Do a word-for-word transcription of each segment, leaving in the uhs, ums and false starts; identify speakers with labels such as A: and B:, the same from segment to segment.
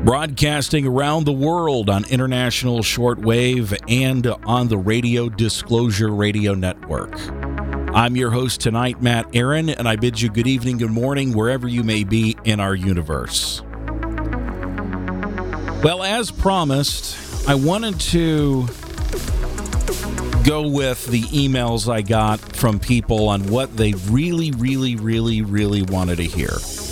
A: Broadcasting around the world on international shortwave and on the Radio Disclosure Radio Network. I'm your host tonight, Matt Aaron, and I bid you good evening, good morning, wherever you may be in our universe. Well, as promised, I wanted to go with the emails I got from people on what they really, really, really, really wanted to hear.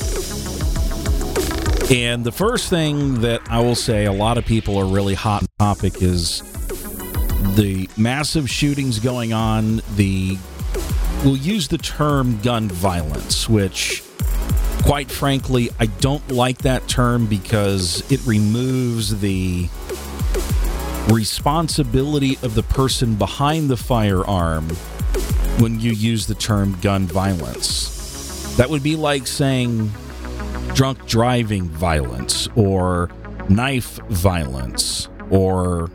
A: And the first thing that I will say a lot of people are really hot topic is the massive shootings going on, the, we'll use the term gun violence, which, quite frankly, I don't like that term because it removes the responsibility of the person behind the firearm when you use the term gun violence. That would be like saying drunk driving violence or knife violence, or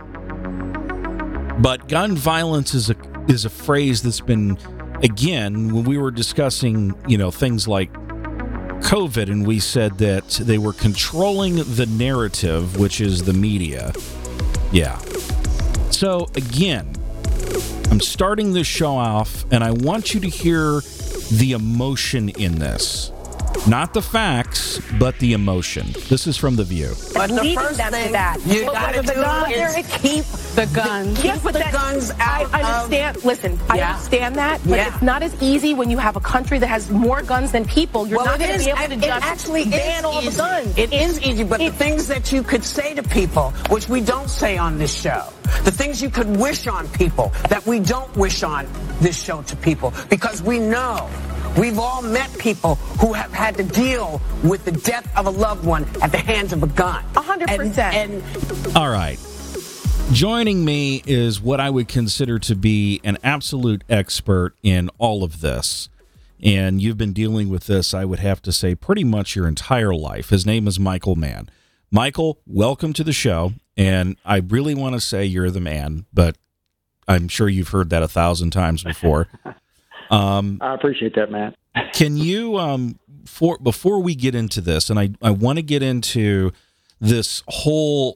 A: but gun violence is a is a phrase that's been, again, when we were discussing, you know, things like COVID, and we said that they were controlling the narrative, which is the media. Yeah. So again, I'm starting this show off, and I want you to hear the emotion in this. Not the facts, but the emotion. This is from The View.
B: But the first them thing to that. you got to do is keep the guns.
C: Yes,
B: keep
C: but
B: the
C: that,
B: guns out.
C: I understand.
B: Of,
C: Listen,
B: yeah.
C: I understand that, but
B: yeah.
C: it's not as easy when you have a country that has more guns than people. You're
B: well,
C: not going to be able to
B: it
C: just
B: actually
C: ban all
B: easy.
C: the guns.
B: It
C: it's,
B: is easy, but
C: it,
B: the things that you could say to people, which we don't say on this show, the things you could wish on people that we don't wish on this show to people, because we know. We've all met people who have had to deal with the death of a loved one at the hands of a gun.
C: A hundred percent.
A: All right. Joining me is what I would consider to be an absolute expert in all of this. And you've been dealing with this, I would have to say, pretty much your entire life. His name is Michael Mann. Michael, welcome to the show. And I really want to say you're the man, but I'm sure you've heard that a thousand times before.
D: Um, I appreciate that, Matt.
A: Can you, um, for before we get into this, and I, I want to get into this whole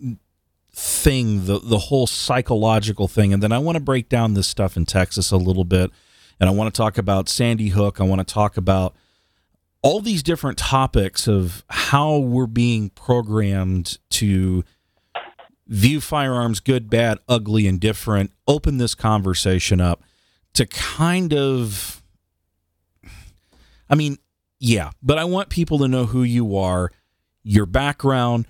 A: thing, the the whole psychological thing, and then I want to break down this stuff in Texas a little bit, and I want to talk about Sandy Hook. I want to talk about all these different topics of how we're being programmed to view firearms good, bad, ugly, and different. Open this conversation up to kind of, I mean, yeah, but I want people to know who you are, your background.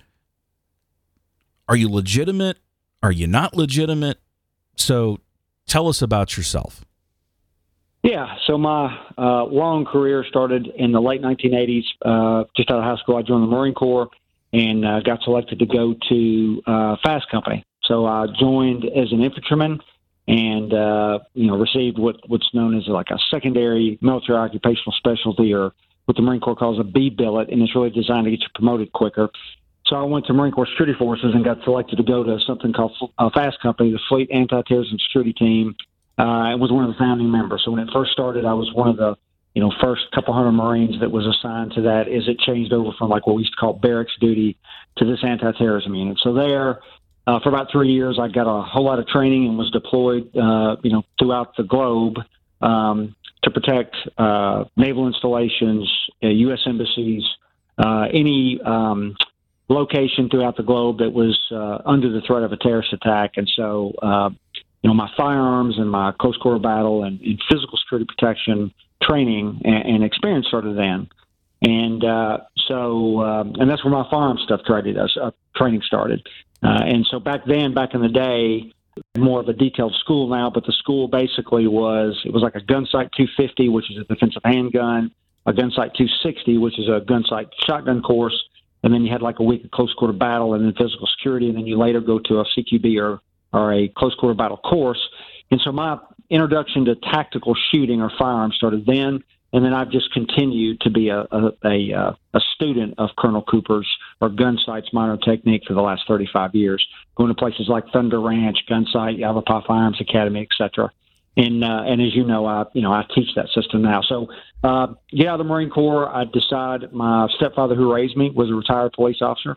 A: Are you legitimate? Are you not legitimate? So tell us about yourself.
D: Yeah, so my uh, long career started in the late nineteen eighties. Uh, just out of high school, I joined the Marine Corps and uh, got selected to go to uh, Fast Company. So I joined as an infantryman, and, uh, you know, received what, what's known as like a secondary military occupational specialty, or what the Marine Corps calls a B billet, and it's really designed to get you promoted quicker. So I went to Marine Corps Security Forces and got selected to go to something called uh, Fast Company, the Fleet Anti-Terrorism Security Team. Uh, I was one of the founding members. So when it first started, I was one of the, you know, first couple hundred Marines that was assigned to that, as it changed over from like what we used to call barracks duty to this anti-terrorism unit. So there, Uh, for about three years, I got a whole lot of training and was deployed, uh, you know, throughout the globe um, to protect uh, naval installations, uh, U S embassies, uh, any um, location throughout the globe that was uh, under the threat of a terrorist attack. And so, uh, you know, my firearms and my close quarter battle and, and physical security protection training and, and experience started then. And uh, so, um, and that's where my firearm stuff training, uh, training started. Uh, and so back then, back in the day, more of a detailed school now, but the school basically was, it was like a Gunsight two fifty, which is a defensive handgun, a Gunsight two sixty, which is a Gunsight shotgun course, and then you had like a week of close quarter battle and then physical security, and then you later go to a C Q B or, or a close quarter battle course. And so my introduction to tactical shooting or firearms started then. And then I've just continued to be a a, a, a student of Colonel Cooper's or Gunsight's minor technique for the last thirty-five years, going to places like Thunder Ranch, Gunsight, Yavapai Firearms Academy, et cetera. And uh, and as you know, I you know I teach that system now. So uh, get out of the Marine Corps. I decided my stepfather, who raised me, was a retired police officer,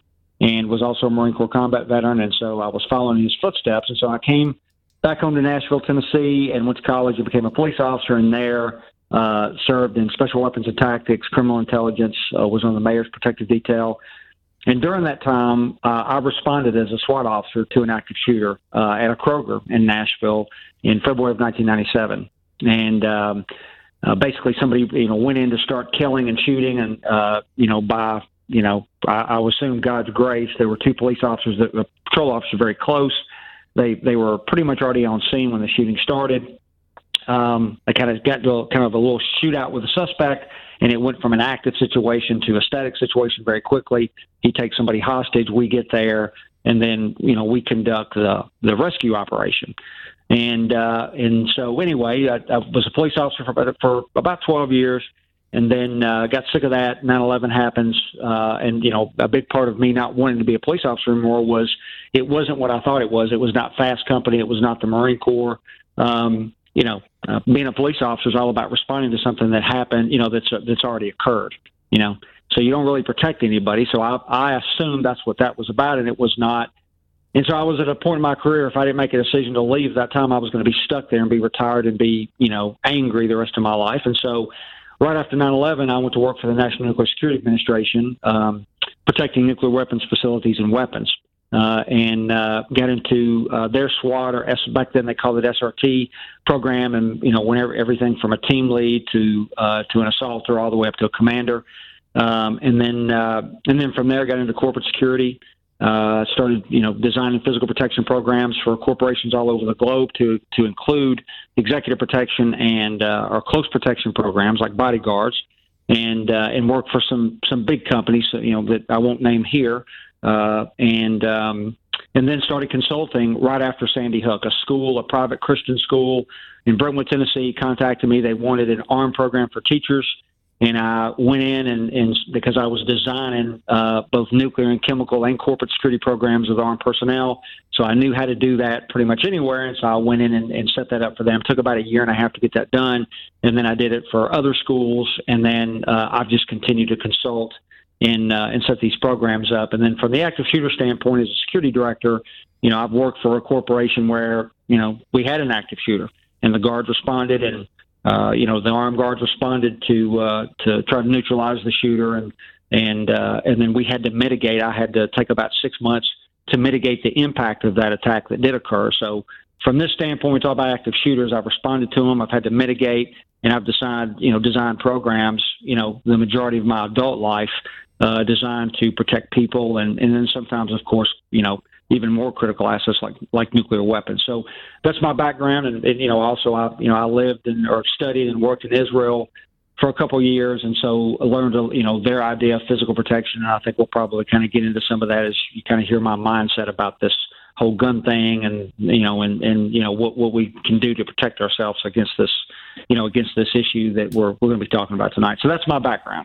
D: and was also a Marine Corps combat veteran. And so I was following his footsteps. And so I came back home to Nashville, Tennessee, and went to college and became a police officer, and there uh, served in special weapons and tactics, criminal intelligence, uh, was on the mayor's protective detail. And during that time, uh, I responded as a SWAT officer to an active shooter uh, at a Kroger in Nashville in February of nineteen ninety-seven. And um, uh, basically somebody, you know, went in to start killing and shooting, and, uh, you know, by, you know, I, I assume God's grace, there were two police officers, that the patrol officers very close. They they were pretty much already on scene when the shooting started. Um, they kind of got to a, kind of a little shootout with the suspect, and it went from an active situation to a static situation very quickly. He takes somebody hostage. We get there, and then, you know, we conduct the, the rescue operation. And uh, and so anyway, I, I was a police officer for about, for about twelve years, and then uh, got sick of that. nine eleven happens, uh, and, you know, a big part of me not wanting to be a police officer anymore was it wasn't what I thought it was. It was not Fast Company. It was not the Marine Corps. Um, you know, uh, being a police officer is all about responding to something that happened, you know, that's uh, that's already occurred, you know. So you don't really protect anybody. So I, I assumed that's what that was about, and it was not. And so I was at a point in my career, if I didn't make a decision to leave at that time, I was going to be stuck there and be retired and be, you know, angry the rest of my life. And so right after nine eleven, I went to work for the National Nuclear Security Administration, um, protecting nuclear weapons facilities and weapons. Uh, and uh, got into uh, their SWAT, or S, back then they called it S R T program, and, you know, whenever everything from a team lead to uh, to an assaulter all the way up to a commander, um, and then uh, and then from there got into corporate security. Uh, started, you know, designing physical protection programs for corporations all over the globe to to include executive protection and uh, our close protection programs like bodyguards, and uh, and worked for some some big companies, you know, that I won't name here. Uh, and um, and then started consulting right after Sandy Hook. A school, a private Christian school in Brentwood, Tennessee, contacted me. They wanted an ARM program for teachers, and I went in and, and because I was designing uh, both nuclear and chemical and corporate security programs with ARM personnel, so I knew how to do that pretty much anywhere. And so I went in and, and set that up for them. It took about a year and a half to get that done, and then I did it for other schools, and then uh, I've just continued to consult and uh, and set these programs up. And then from the active shooter standpoint, as a security director, you know, I've worked for a corporation where, you know, we had an active shooter, and the guards responded, and uh, you know, the armed guards responded to uh, to try to neutralize the shooter, and and uh, and then we had to mitigate. I had to take about six months to mitigate the impact of that attack that did occur. So from this standpoint, we talk about active shooters. I've responded to them. I've had to mitigate, and I've decided, you know, design programs, you know, the majority of my adult life, Uh, designed to protect people, and, and then sometimes, of course, you know, even more critical assets like like nuclear weapons. So that's my background, and, and you know, also I you know I lived and or studied and worked in Israel for a couple of years, and so I learned you know their idea of physical protection. And I think we'll probably kind of get into some of that as you kind of hear my mindset about this whole gun thing, and you know, and and you know what what we can do to protect ourselves against this you know against this issue that we're we're going to be talking about tonight. So that's my background.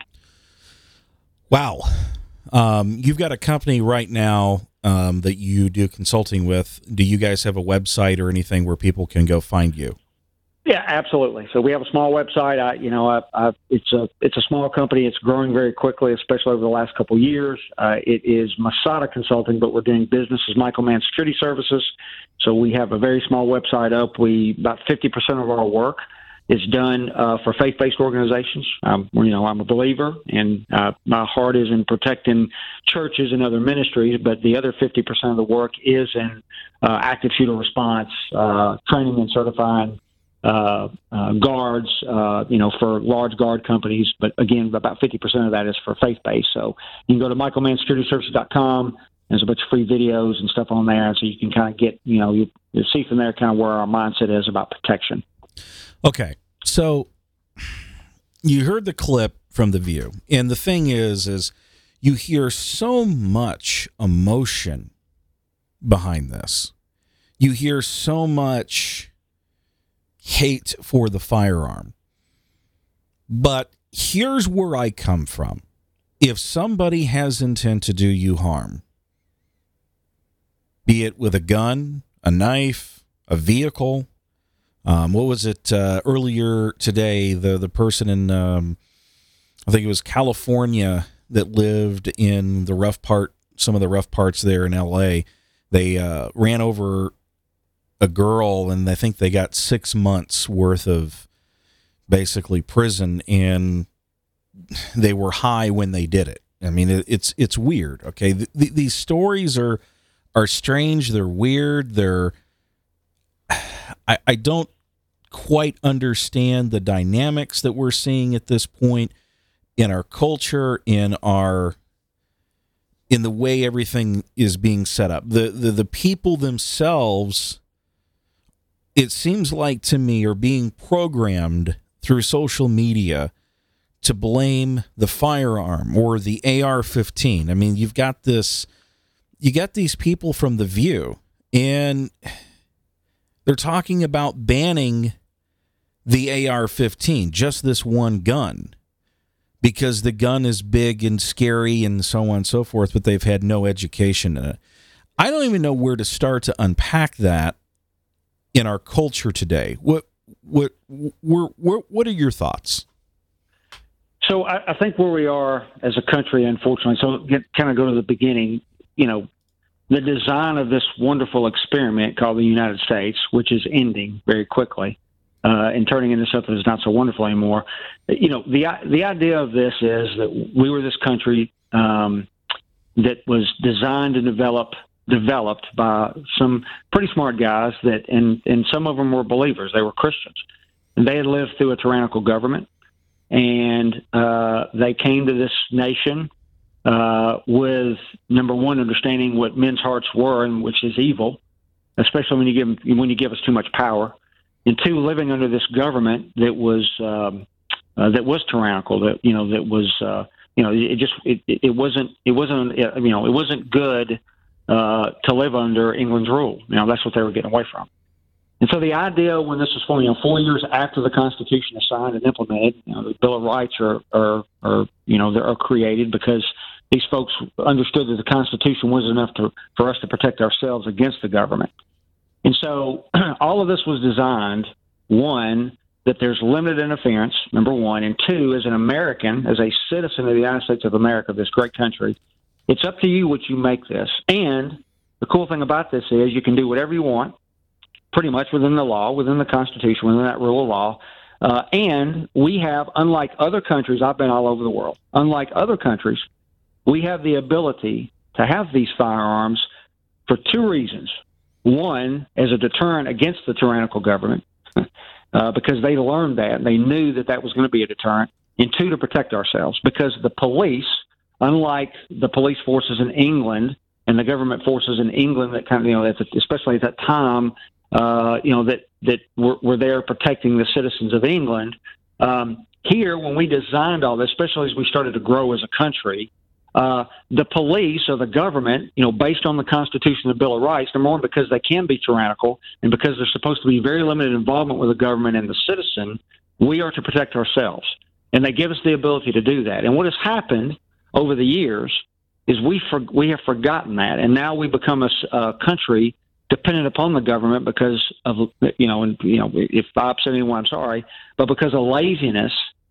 A: Wow. Um, you've got a company right now um, that you do consulting with. Do you guys have a website or anything where people can go find you?
D: Yeah, absolutely. So we have a small website. I, you know, I, I, it's a it's a small company. It's growing very quickly, especially over the last couple of years. Uh, it is Masada Consulting, but we're doing business as Michael Mann Security Services. So we have a very small website up. We about fifty percent of our work is done uh, for faith-based organizations. Um, you know, I'm a believer, and uh, my heart is in protecting churches and other ministries, but the other fifty percent of the work is in uh, active shooter response, uh, training and certifying uh, uh, guards, uh, you know, for large guard companies. But again, about fifty percent of that is for faith-based. So you can go to michael mann security services dot com. There's a bunch of free videos and stuff on there, so you can kind of get, you know, you, you see from there kind of where our mindset is about protection.
A: Okay, so you heard the clip from The View, and the thing is, is you hear so much emotion behind this. You hear so much hate for the firearm. But here's where I come from. If somebody has intent to do you harm, be it with a gun, a knife, a vehicle, Um, what was it uh, earlier today? The the person in, um, I think it was California, that lived in the rough part some of the rough parts there in L A. They uh, ran over a girl, and I think they got six months worth of basically prison, and they were high when they did it. I mean, it, it's it's weird. Okay, the, the, these stories are are strange. They're weird. They're I, I don't quite understand the dynamics that we're seeing at this point in our culture, in our in the way everything is being set up. The the, the people themselves, it seems like to me, are being programmed through social media to blame the firearm or the A R fifteen. I mean, you've got this, you got these people from The View, and they're talking about banning the A R fifteen, just this one gun, because the gun is big and scary and so on and so forth, but they've had no education in it. I don't even know where to start to unpack that in our culture today. What what what what, what are your thoughts?
D: So I, I think where we are as a country, unfortunately, so get, kind of go to the beginning, you know, the design of this wonderful experiment called the United States, which is ending very quickly uh, and turning into something that's not so wonderful anymore. You know, the the idea of this is that we were this country um, that was designed and developed developed by some pretty smart guys that, and, and some of them were believers. They were Christians. And they had lived through a tyrannical government, and uh, they came to this nation uh, with, number one, understanding what men's hearts were, and which is evil, especially when you give when you give us too much power, and two, living under this government that was um, uh, that was tyrannical, that you know that was uh, you know it just it, it wasn't it wasn't you know it wasn't good uh, to live under England's rule. You know, that's what they were getting away from. And so the idea when this was formed, you know, four years after the Constitution is signed and implemented, you know, the Bill of Rights are, are, are you know, are created because these folks understood that the Constitution was enough to, for us to protect ourselves against the government. And so all of this was designed, one, that there's limited interference, number one, and two, as an American, as a citizen of the United States of America, this great country, it's up to you what you make this. And the cool thing about this is you can do whatever you want, pretty much within the law, within the Constitution, within that rule of law. Uh, and we have, unlike other countries, I've been all over the world, unlike other countries, we have the ability to have these firearms for two reasons. One, as a deterrent against the tyrannical government, uh, because they learned that, and they knew that that was going to be a deterrent. And two, to protect ourselves, because the police, unlike the police forces in England and the government forces in England that kind of, you know, especially at that time, Uh, you know, that, that were, were there protecting the citizens of England. Um, here, when we designed all this, especially as we started to grow as a country, uh, the police or the government, you know, based on the Constitution and the Bill of Rights, number one, because they can be tyrannical and because there's supposed to be very limited involvement with the government and the citizen, we are to protect ourselves. And they give us the ability to do that. And what has happened over the years is we for, we have forgotten that, and now we become a, a country dependent upon the government because of, you know, and, you know, if I upset anyone, I'm sorry, but because of laziness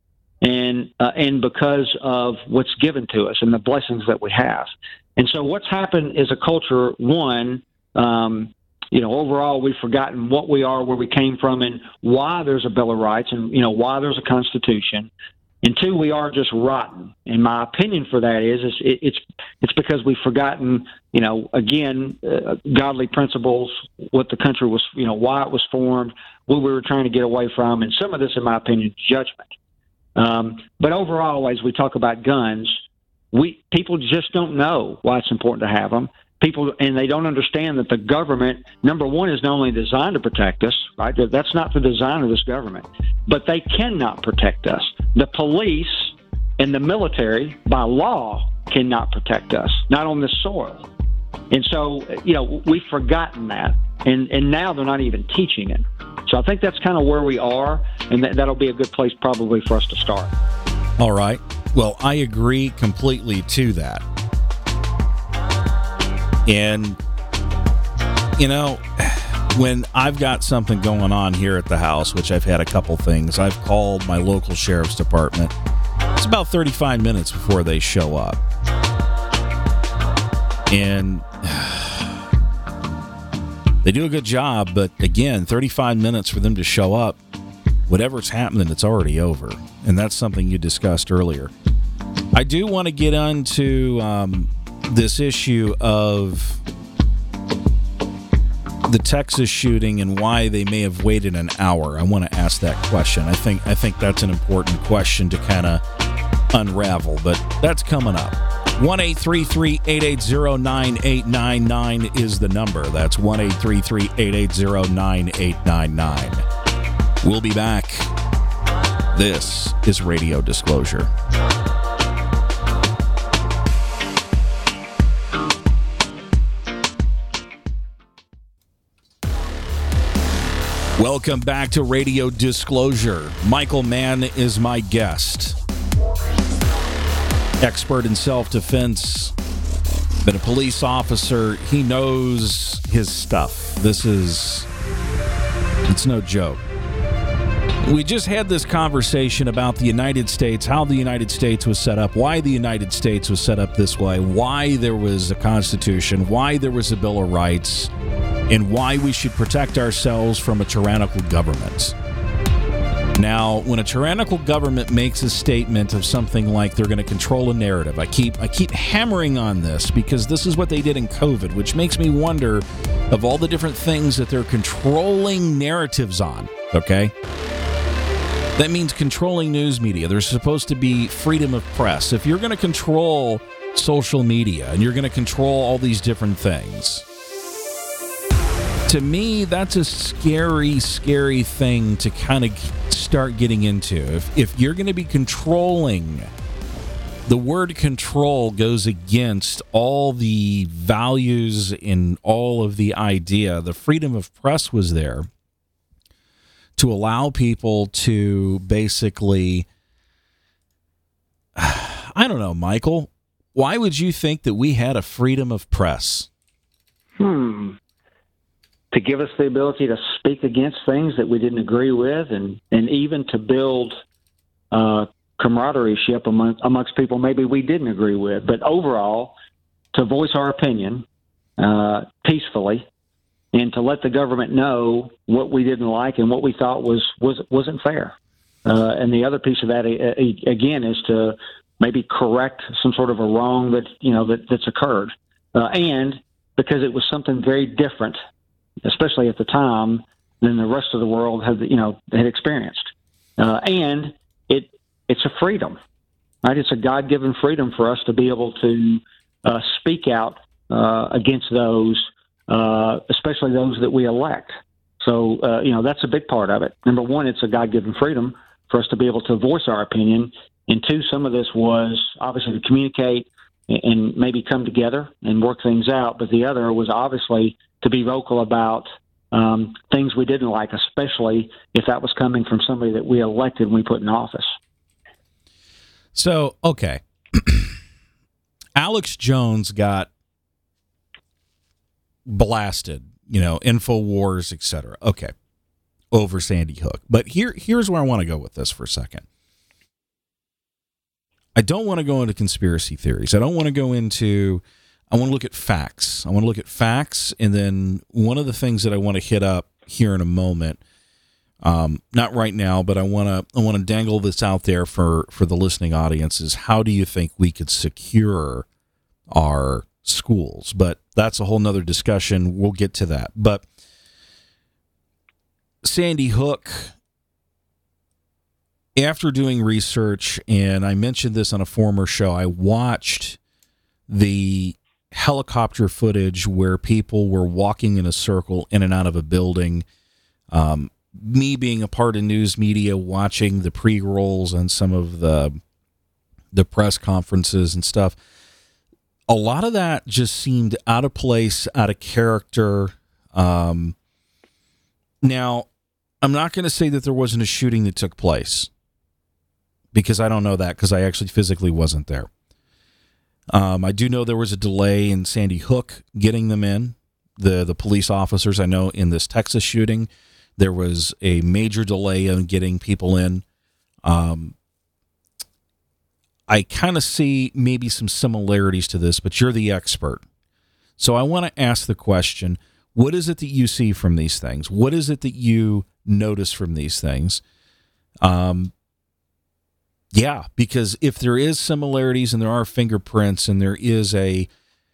D: and, uh, and because of what's given to us and the blessings that we have. And so what's happened is a culture, one, um, you know, overall, we've forgotten what we are, where we came from, and why there's a Bill of Rights and, you know, why there's a Constitution. And two, we are just rotten. And my opinion for that is, is it, it's it's because we've forgotten, you know, again, uh, godly principles, what the country was, you know, why it was formed, what we were trying to get away from, and some of this, in my opinion, is judgment. Um, but overall, as we talk about guns, we people just don't know why it's important to have them. People, and they don't understand that the government, number one, is not only designed to protect us, right? That's not the design of this government, but they cannot protect us. The police and the military, by law, cannot protect us, not on this soil. And so, you know, we've forgotten that, and, and now they're not even teaching it. So I think that's kind of where we are, and that, that'll be a good place probably for us to start.
A: All right. Well, I agree completely to that. And, you know, when I've got something going on here at the house, which I've had a couple things, I've called my local sheriff's department. It's about thirty-five minutes before they show up. And they do a good job, but again, thirty-five minutes for them to show up. Whatever's happening, it's already over. And that's something you discussed earlier. I do want to get into um, this issue of the Texas shooting and why they may have waited an hour. I want to ask that question. I think I think that's an important question to kind of unravel, but that's coming up. one eight three three, eight eight zero, nine eight nine nine is the number. That's one eight three three, eight eight zero, nine eight nine nine. We'll be back. This is Radio Disclosure. Welcome back to Radio Disclosure. Michael Mann is my guest. Expert in self-defense, been a police officer. He knows his stuff. This is, it's no joke. We just had this conversation about the United States, how the United States was set up, why the United States was set up this way, why there was a Constitution, why there was a Bill of Rights, and why we should protect ourselves from a tyrannical government. Now, when a tyrannical government makes a statement of something like they're going to control a narrative, I keep I keep hammering on this because this is what they did in COVID, which makes me wonder of all the different things that they're controlling narratives on, okay? That means controlling news media. There's supposed to be freedom of press. If you're going to control social media and you're going to control all these different things, to me, that's a scary, scary thing to kind of start getting into. If if you're going to be controlling, the word control goes against all the values and all of the idea. The freedom of press was there to allow people to basically, I don't know, Michael, why would you think that we had a freedom of press?
D: Hmm. To give us the ability to speak against things that we didn't agree with, and, and even to build uh, camaraderie among, amongst people maybe we didn't agree with. But overall, to voice our opinion uh, peacefully, and to let the government know what we didn't like and what we thought was, was, wasn't fair. Uh, and the other piece of that, uh, again, is to maybe correct some sort of a wrong that, you know, that, that's occurred. Uh, and because it was something very different, especially at the time, than the rest of the world had, you know, had experienced. Uh, and it it's a freedom, right? It's a God-given freedom for us to be able to uh, speak out uh, against those, uh, especially those that we elect. So, uh, you know, that's a big part of it. Number one, it's a God-given freedom for us to be able to voice our opinion. And two, some of this was obviously to communicate and maybe come together and work things out. But the other was obviously to be vocal about um, things we didn't like, especially if that was coming from somebody that we elected and we put in office.
A: So, okay. Alex Jones got blasted, you know, InfoWars, et cetera. Okay. Over Sandy Hook. But here, here's where I want to go with this for a second. I don't want to go into conspiracy theories. I don't want to go into, I want to look at facts. I want to look at facts. And then one of the things that I want to hit up here in a moment, um, not right now, but I want to, I want to dangle this out there for, for the listening audience is how do you think we could secure our schools? But that's a whole nother discussion. We'll get to that. But Sandy Hook, after doing research, and I mentioned this on a former show, I watched the helicopter footage where people were walking in a circle in and out of a building. Um, me being a part of news media, watching the pre-rolls and some of the the press conferences and stuff, a lot of that just seemed out of place, out of character. Um, now, I'm not going to say that there wasn't a shooting that took place, because I don't know that because I actually physically wasn't there. Um, I do know there was a delay in Sandy Hook getting them in. The the police officers, I know in this Texas shooting, there was a major delay in getting people in. Um, I kind of see maybe some similarities to this, but you're the expert. So I want to ask the question, what is it that you see from these things? What is it that you notice from these things? Um, yeah, because if there is similarities and there are fingerprints and there is a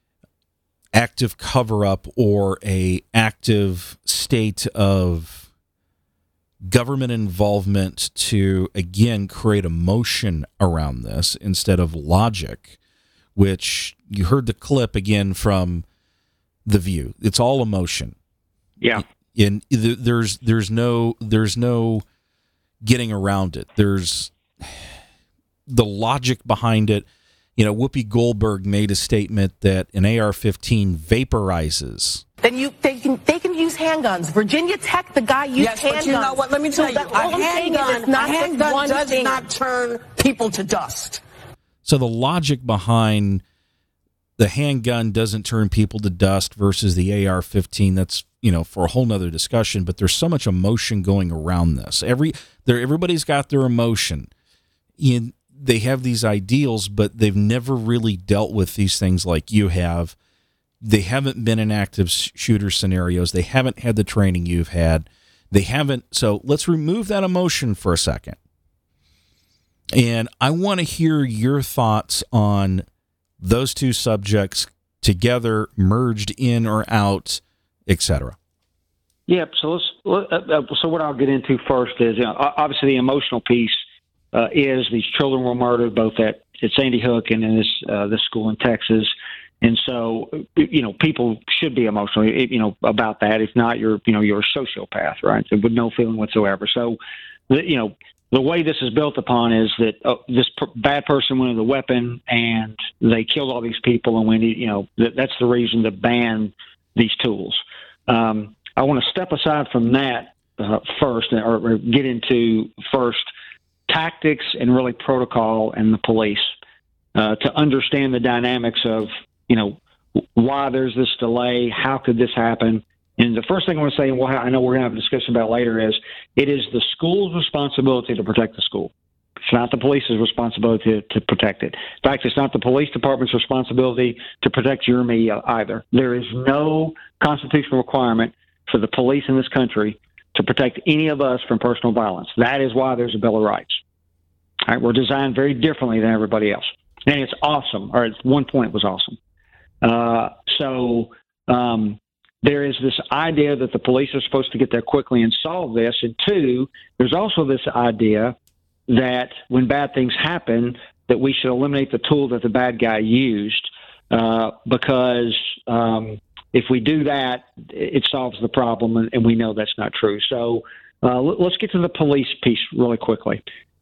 A: active cover-up or a active state of government involvement to, again, create emotion around this instead of logic, which you heard the clip again from The View. It's all emotion.
D: Yeah.
A: And there's there's no there's no getting around it. There's the logic behind it. You know, Whoopi Goldberg made a statement that an A R fifteen vaporizes.
C: Then you they can they can use handguns. Virginia Tech, the guy used
B: yes,
C: handguns.
B: But you know what? Let me tell
C: so
B: you,
C: that,
B: a
C: all I'm saying is
B: handgun,
C: it's not
B: a
C: just
B: handgun
C: one
B: does
C: thing.
B: not turn people to dust.
A: So the logic behind the handgun doesn't turn people to dust versus the A R fifteen, that's, you know, for a whole nother discussion, but there's so much emotion going around this. Every there everybody's got their emotion. In they have these ideals, but they've never really dealt with these things like you have. They haven't been in active shooter scenarios. They haven't had the training you've had. They haven't. So let's remove that emotion for a second. And I want to hear your thoughts on those two subjects together, merged in or out, et cetera.
D: Yep. So let's. Uh, so what I'll get into first is, you know, obviously the emotional piece uh, is these children were murdered both at, at Sandy Hook and in this uh, this school in Texas, and so you know people should be emotional, you know, about that. If not, you're you know you're a sociopath, right? With no feeling whatsoever. So, you know. The way this is built upon is that uh, this p- bad person wanted the weapon and they killed all these people, and we need, you know, th- that's the reason to ban these tools. Um, I want to step aside from that uh, first, or, or get into first tactics and really protocol and the police uh, to understand the dynamics of, you know, why there's this delay, how could this happen. And the first thing I want to say, and well, I know we're going to have a discussion about later, is it is the school's responsibility to protect the school. It's not the police's responsibility to, to protect it. In fact, it's not the police department's responsibility to protect you or me either. There is no constitutional requirement for the police in this country to protect any of us from personal violence. That is why there's a Bill of Rights. All right, we're designed very differently than everybody else. And it's awesome, or at one point it was awesome. Uh, so... Um, There is this idea that the police are supposed to get there quickly and solve this. And two, there's also this idea that when bad things happen, that we should eliminate the tool that the bad guy used uh, because um, if we do that, it solves the problem, and, and we know that's not true. So uh, let's get to the police piece really quickly.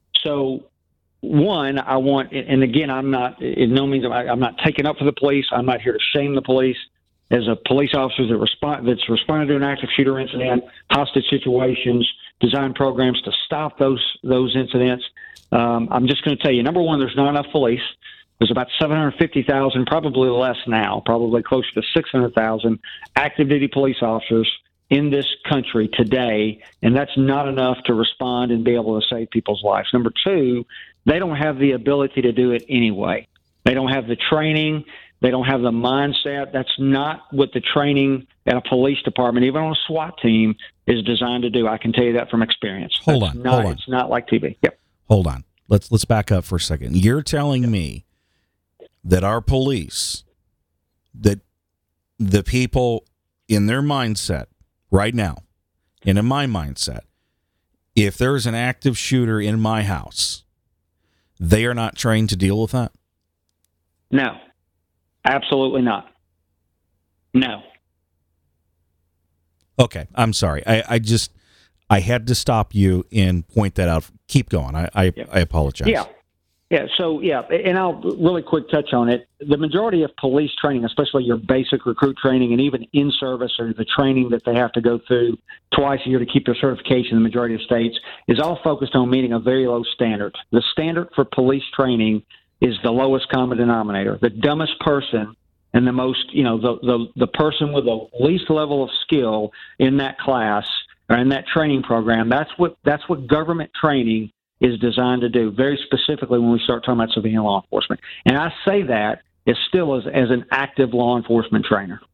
D: So one, I want, and again, I'm not, in no means, I'm not taking up for the police. I'm not here to shame the police. As a police officer that respond, that's responded to an active shooter incident, hostage situations, design programs to stop those those incidents. Um, I'm just going to tell you, number one, there's not enough police. There's about seven hundred fifty thousand, probably less now, probably closer to six hundred thousand active duty police officers in this country today, and that's not enough to respond and be able to save people's lives. Number two, they don't have the ability to do it anyway. They don't have the training. They don't have the mindset. That's not what the training at a police department, even on a SWAT team, is designed to do. I can tell you that from experience.
A: Hold
D: That's
A: on,
D: not,
A: hold on.
D: It's not like T V. Yep.
A: Hold on. Let's let's back up for a second. You're telling me that our police, that the people in their mindset right now, and in my mindset, if there's an active shooter in my house, they are not trained to deal with that?
D: No. Absolutely not. No.
A: Okay, I'm sorry. I, I just I had to stop you and point that out. Keep going. I I,
D: yeah.
A: I apologize.
D: Yeah. Yeah. So yeah, and I'll really quick touch on it. The majority of police training, especially your basic recruit training, and even in service or the training that they have to go through twice a year to keep their certification in the majority of states, is all focused on meeting a very low standard. The standard for police training is the lowest common denominator. The dumbest person and the most, you know, the, the, the person with the least level of skill in that class or in that training program, that's what that's what government training is designed to do, very specifically when we start talking about civilian law enforcement. And I say that as still as, as an active law enforcement trainer.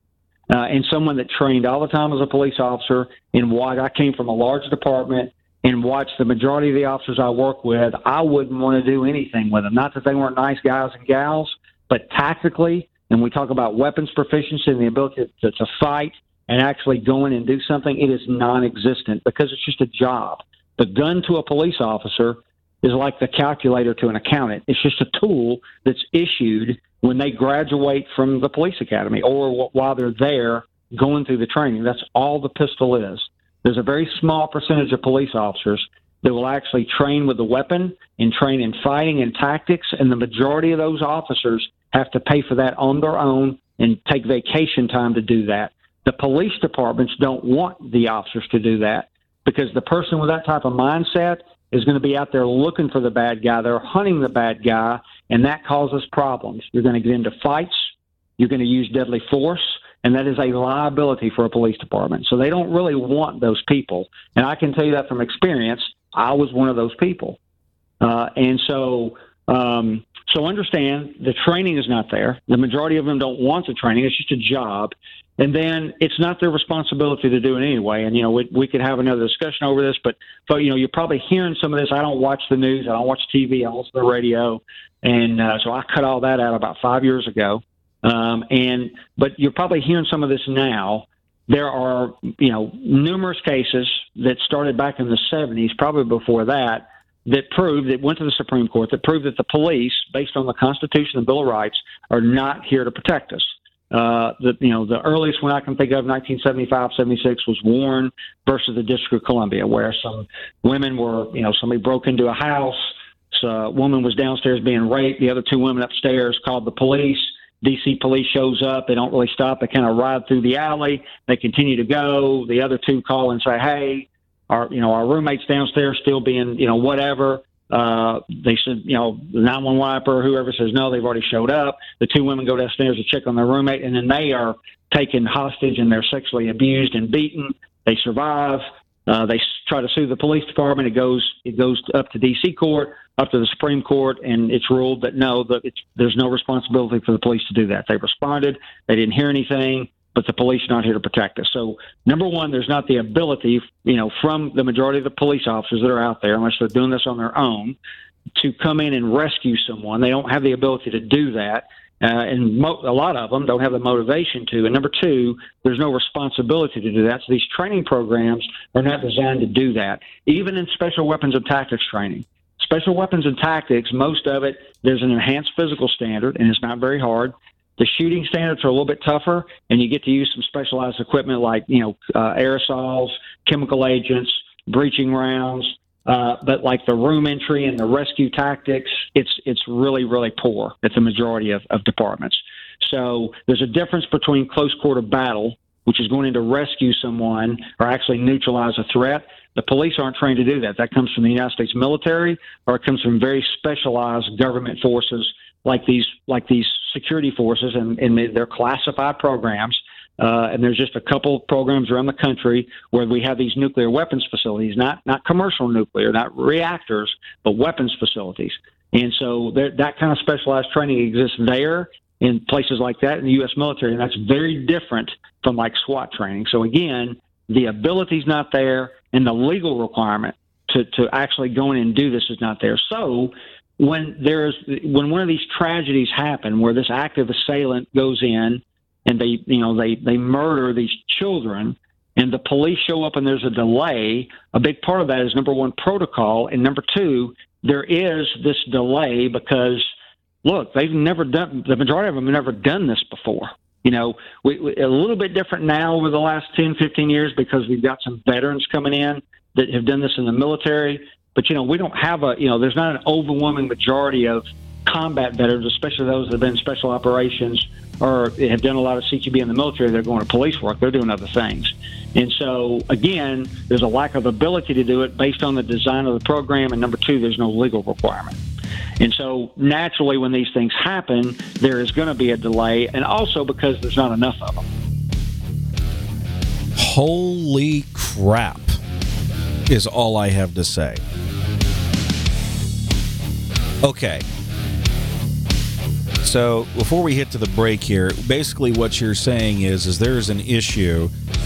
D: uh, and someone that trained all the time as a police officer and what I came from a large department and watched the majority of the officers I work with, I wouldn't want to do anything with them. Not that they weren't nice guys and gals, but tactically, and we talk about weapons proficiency and the ability to, to fight and actually go in and do something, it is non-existent because it's just a job. The gun to a police officer is like the calculator to an accountant. It's just a tool that's issued when they graduate from the police academy or while they're there going through the training. That's all the pistol is. There's a very small percentage of police officers that will actually train with the weapon and train in fighting and tactics, and the majority of those officers have to pay for that on their own and take vacation time to do that. The police departments don't want the officers to do that because the person with that type of mindset is going to be out there looking for the bad guy. They're hunting the bad guy, and that causes problems. You're going to get into fights. You're going to use deadly force, and that is a liability for a police department. So they don't really want those people. And I can tell you that from experience. I was one of those people. Uh, and so um, so understand the training is not there. The majority of them don't want the training. It's just a job. And then it's not their responsibility to do it anyway. And, you know, we, we could have another discussion over this, but, but, you know, you're probably hearing some of this. I don't watch the news. I don't watch T V. I listen to the radio. And uh, so I cut all that out about five years ago. Um, and but you're probably hearing some of this now. There are, you know, numerous cases that started back in the seventies, probably before that, that proved, that went to the Supreme Court, that proved that the police, based on the Constitution and Bill of Rights, are not here to protect us. Uh, the, you know, the earliest one I can think of, nineteen seventy-five, seventy-six, was Warren versus the District of Columbia, where some women were, you know, somebody broke into a house. So a woman was downstairs being raped. The other two women upstairs called the police. D C police shows up. They don't really stop. They kind of ride through the alley. They continue to go. The other two call and say, hey, our, you know, our roommate's downstairs still being, you know, whatever. Uh, they said, you know, the nine one one operator, whoever says no, they've already showed up. The two women go downstairs to check on their roommate, and then they are taken hostage and they're sexually abused and beaten. They survive. Uh, they try to sue the police department. It goes, it goes up to D C court, up to the Supreme Court, and it's ruled that no, that it's, there's no responsibility for the police to do that. They responded. They didn't hear anything, but the police are not here to protect us. So, number one, there's not the ability, you know, from the majority of the police officers that are out there, unless they're doing this on their own, to come in and rescue someone. They don't have the ability to do that. Uh, and mo- a lot of them don't have the motivation to. And number two, there's no responsibility to do that. So these training programs are not designed to do that. Even in special weapons and tactics training, special weapons and tactics, most of it, there's an enhanced physical standard, and it's not very hard. The shooting standards are a little bit tougher, and you get to use some specialized equipment like, you know, uh, aerosols, chemical agents, breaching rounds. Uh, but like the room entry and the rescue tactics, it's it's really, really poor at the majority of, of departments. So there's a difference between close quarter battle, which is going in to rescue someone or actually neutralize a threat. The police aren't trained to do that. That comes from the United States military, or it comes from very specialized government forces like these like these security forces, and, and they're classified programs. Uh, and there's just a couple programs around the country where we have these nuclear weapons facilities, not not commercial nuclear, not reactors, but weapons facilities. And so there, that kind of specialized training exists there in places like that in the U S military, and that's very different from like SWAT training. So again, the ability's not there, and the legal requirement to, to actually go in and do this is not there. So when there's when one of these tragedies happen where this active assailant goes in and they, you know, they, they murder these children, and the police show up and there's a delay, a big part of that is, number one, protocol, and number two, there is this delay because, look, they've never done, the majority of them have never done this before. You know, we, we, a little bit different now over the last ten, fifteen years because we've got some veterans coming in that have done this in the military, but, you know, we don't have a, you know, there's not an overwhelming majority of combat veterans, especially those that have been in special operations or have done a lot of C Q B in the military. They're going to police work. They're doing other things. And so, again, there's a lack of ability to do it based on the design of the program. And number two, there's no legal requirement. And so, naturally, when these things happen, there is going to be a delay. And also because there's not enough of them.
A: Holy crap is all I have to say. So So before we hit to the break here, basically what you're saying is, is there's an issue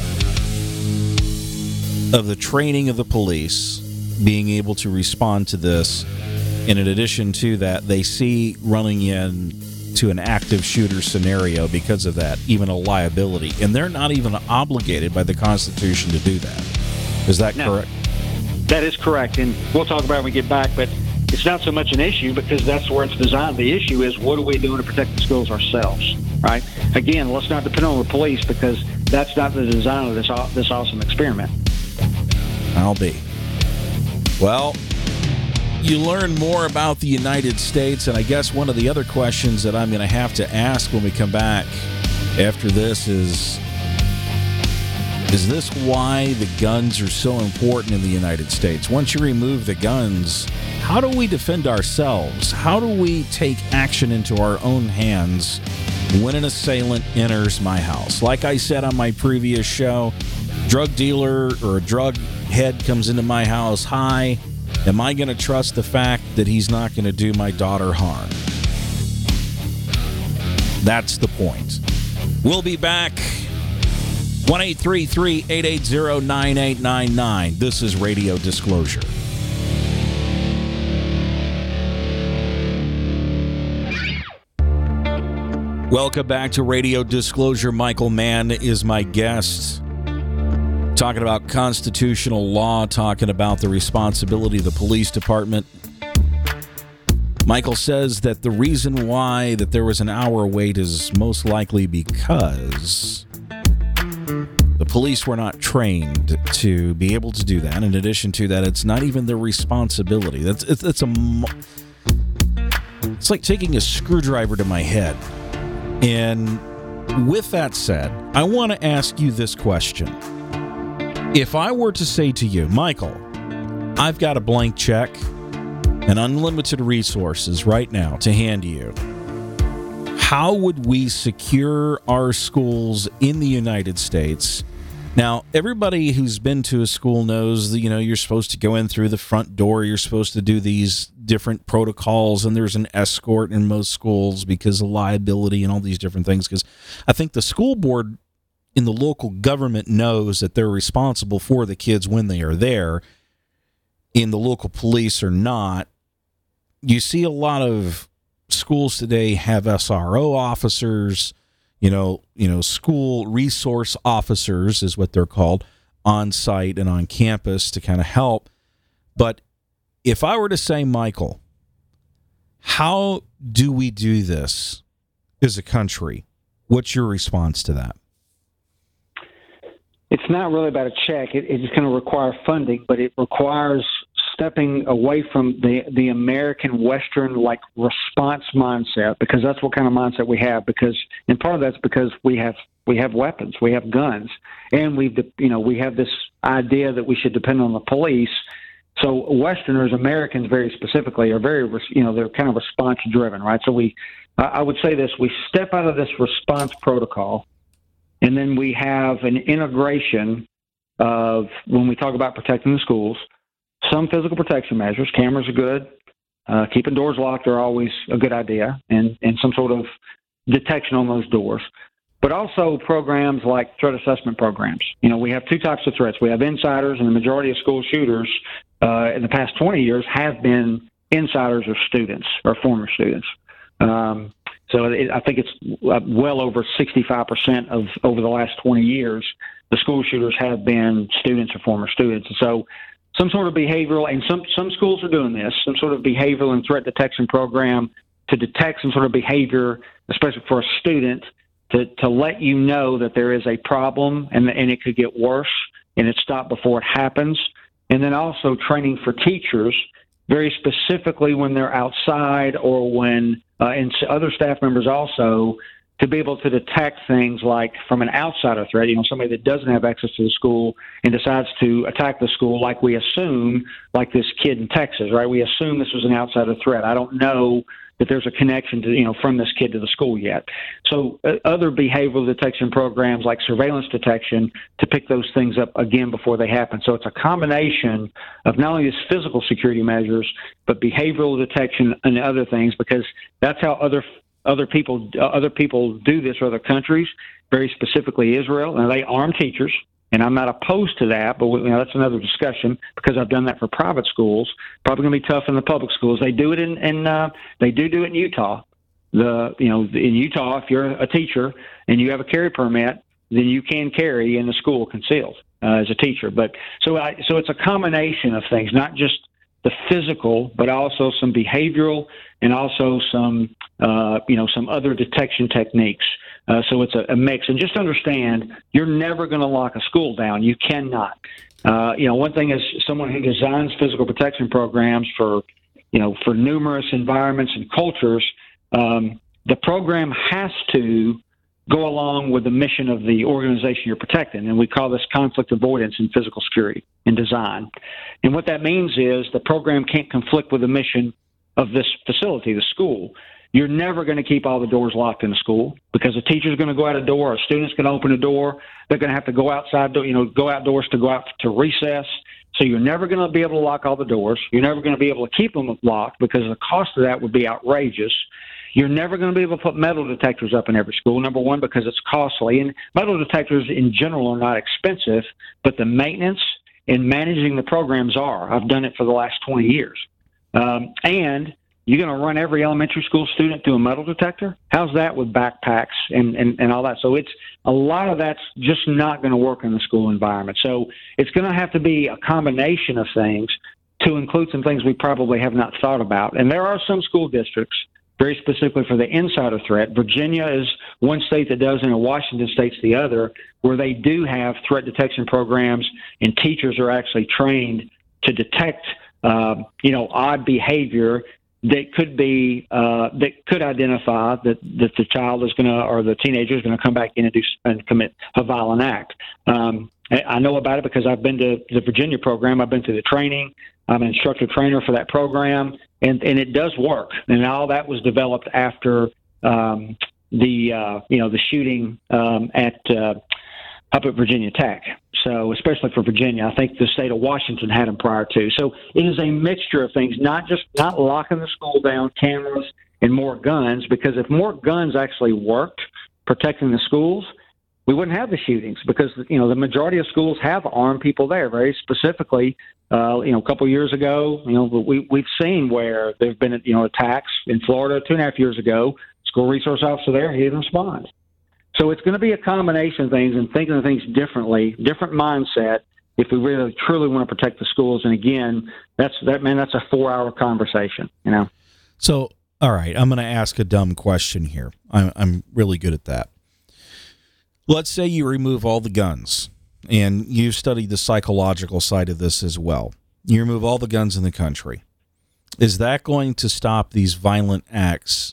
A: of the training of the police being able to respond to this. And in addition to that, they see running in to an active shooter scenario because of that, even a liability. And they're not even obligated by the Constitution to do that. Is that no, correct?
D: That is correct. And we'll talk about it when we get back, but it's not so much an issue because that's where it's designed. The issue is, what are we doing to protect the schools ourselves, right? Again, let's not depend on the police because that's not the design of this this awesome experiment.
A: I'll be. Well, you learn more about the United States, and I guess one of the other questions that I'm going to have to ask when we come back after this is, is this why the guns are so important in the United States? Once you remove the guns, how do we defend ourselves? How do we take action into our own hands when an assailant enters my house? Like I said on my previous show, drug dealer or a drug head comes into my house. Hi, am I going to trust the fact that he's not going to do my daughter harm? That's the point. We'll be back. one eight three three, eight eight zero, nine eight nine nine. This is Radio Disclosure. Welcome back to Radio Disclosure. Michael Mann is my guest. Talking about constitutional law, talking about the responsibility of the police department. Michael says that the reason why that there was an hour wait is most likely because the police were not trained to be able to do that. In addition to that, it's not even their responsibility. That's it's, it's a it's like taking a screwdriver to my head. And with that said, I want to ask you this question. If I were to say to you, Michael, I've got a blank check and unlimited resources right now to hand you, how would we secure our schools in the United States? Now, everybody who's been to a school knows that, you know, you're supposed to go in through the front door. You're supposed to do these different protocols, and there's an escort in most schools because of liability and all these different things. Because I think the school board in the local government knows that they're responsible for the kids when they are there. In the local police or not. You see a lot of schools today have S R O officers, you know, you know, school resource officers is what they're called, on site and on campus to kind of help. But if I were to say, Michael, how do we do this as a country? What's your response to that?
D: It's not really about a check. It, it's going to require funding, but it requires stepping away from the, the American Western like response mindset, because that's what kind of mindset we have. Because, and part of that's because we have we have weapons, we have guns, and we've you know we have this idea that we should depend on the police. So Westerners, Americans very specifically, are very you know they're kind of response driven, right? So we, I would say this: we step out of this response protocol. And then we have an integration of, when we talk about protecting the schools, some physical protection measures. Cameras are good. Uh, keeping doors locked are always a good idea, and, and some sort of detection on those doors. But also programs like threat assessment programs. You know, we have two types of threats. We have insiders, and the majority of school shooters uh, in the past twenty years have been insiders or students or former students. Um, So it, I think it's well over sixty-five percent of over the last twenty years, the school shooters have been students or former students. And so some sort of behavioral, and some, some schools are doing this, some sort of behavioral and threat detection program to detect some sort of behavior, especially for a student, to, to let you know that there is a problem and, and it could get worse and it's stopped before it happens. And then also training for teachers very specifically when they're outside or when Uh, and other staff members also, to be able to detect things like from an outsider threat, you know, somebody that doesn't have access to the school and decides to attack the school, like we assume, like this kid in Texas, right? We assume this was an outsider threat. I don't know that there's a connection to, you know, from this kid to the school yet. So uh, other behavioral detection programs like surveillance detection to pick those things up again before they happen. So it's a combination of not only these physical security measures, but behavioral detection and other things, because that's how other other people uh, other people do this, or other countries, very specifically Israel, and they arm teachers. And I'm not opposed to that, but you know, that's another discussion because I've done that for private schools. Probably going to be tough in the public schools. They do it in, in uh, they do do it in Utah. The you know in Utah, if you're a teacher and you have a carry permit, then you can carry in the school concealed uh, as a teacher. But so I, so it's a combination of things, not just the physical, but also some behavioral and also some uh, you know some other detection techniques. Uh, so it's a, a mix. And just understand, you're never going to lock a school down. You cannot. Uh, you know, one thing is someone who designs physical protection programs for, you know, for numerous environments and cultures, um, the program has to go along with the mission of the organization you're protecting. And we call this conflict avoidance in physical security and design. And what that means is the program can't conflict with the mission of this facility, the school. You're never going to keep all the doors locked in the school because a teacher's going to go out a door, a student's going to open a door. They're going to have to go outside, you know, go outdoors to go out to recess. So you're never going to be able to lock all the doors. You're never going to be able to keep them locked because the cost of that would be outrageous. You're never going to be able to put metal detectors up in every school, number one, because it's costly. And metal detectors in general are not expensive, but the maintenance and managing the programs are. I've done it for the last twenty years. Um, and you're going to run every elementary school student through a metal detector? How's that with backpacks and, and, and all that? So it's a lot of that's just not going to work in the school environment. So it's going to have to be a combination of things to include some things we probably have not thought about. And there are some school districts, very specifically for the insider threat. Virginia is one state that does, and Washington State's the other, where they do have threat detection programs, and teachers are actually trained to detect, uh, you know, odd behavior that could be uh, that could identify that, that the child is going to, or the teenager is going to come back in and do and commit a violent act. Um, I know about it because I've been to the Virginia program. I've been to the training. I'm an instructor trainer for that program, and, and it does work. And all that was developed after um, the uh, you know the shooting um, at uh, up at Virginia Tech. So especially for Virginia, I think the state of Washington had them prior to. So it is a mixture of things, not just not locking the school down, cameras, and more guns, because if more guns actually worked protecting the schools, we wouldn't have the shootings because, you know, the majority of schools have armed people there. Very specifically, uh, you know, a couple of years ago, you know, we, we've seen where there have been, you know, attacks in Florida two and a half years ago. School resource officer there, he didn't respond. So it's going to be a combination of things and thinking of things differently, different mindset if we really truly want to protect the schools. And again, that's that man, that's a four hour conversation, you know?
A: So, all right, I'm going to ask a dumb question here. I'm, I'm really good at that. Let's say you remove all the guns, and you've studied the psychological side of this as well. You remove all the guns in the country. Is that going to stop these violent acts?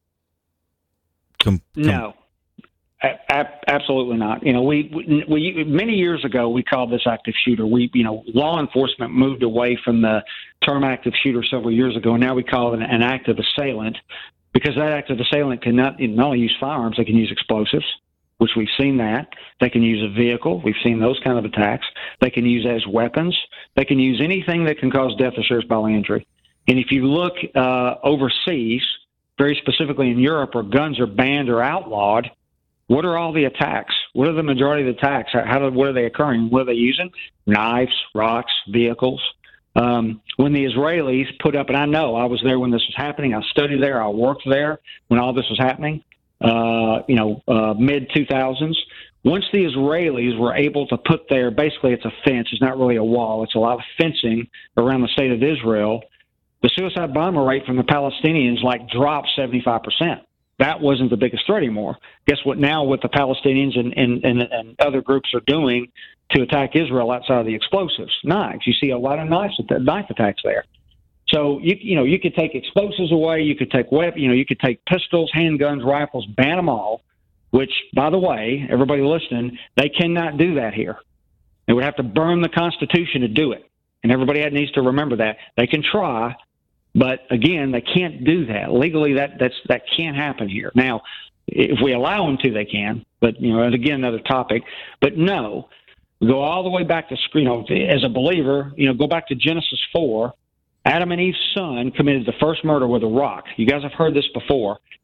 A: Com- com-
D: no. A- absolutely not. You know, we, we we many years ago we called this active shooter. We, you know, law enforcement moved away from the term active shooter several years ago, and now we call it an, an active assailant because that active assailant can not, not only use firearms, they can use explosives, which we've seen that. They can use a vehicle. We've seen those kind of attacks. They can use as weapons. They can use anything that can cause death or serious bodily injury. And if you look uh, overseas, very specifically in Europe, where guns are banned or outlawed, what are all the attacks? What are the majority of the attacks? How do, what are they occurring? What are they using? Knives, rocks, vehicles. Um, when the Israelis put up, and I know I was there when this was happening. I studied there. I worked there when all this was happening. Uh, you know, uh, mid two thousands. Once the Israelis were able to put their, basically it's a fence. It's not really a wall. It's a lot of fencing around the state of Israel. The suicide bomber rate from the Palestinians like dropped seventy-five percent. That wasn't the biggest threat anymore. Guess what? Now what the Palestinians and, and, and, and other groups are doing to attack Israel outside of the explosives, knives. You see a lot of knife, knife attacks there. So you you know you could take explosives away, you could take weapons, you know you could take pistols, handguns, rifles, ban them all. Which, by the way, everybody listening, they cannot do that here. They would have to burn the Constitution to do it, and everybody needs to remember that. They can try, but again, they can't do that legally. That that's that can't happen here. Now, if we allow them to, they can. But you know, and again, another topic. But no, we go all the way back to you know as a believer, you know, go back to Genesis four. Adam and Eve's son committed the first murder with a rock. You guys have heard this before.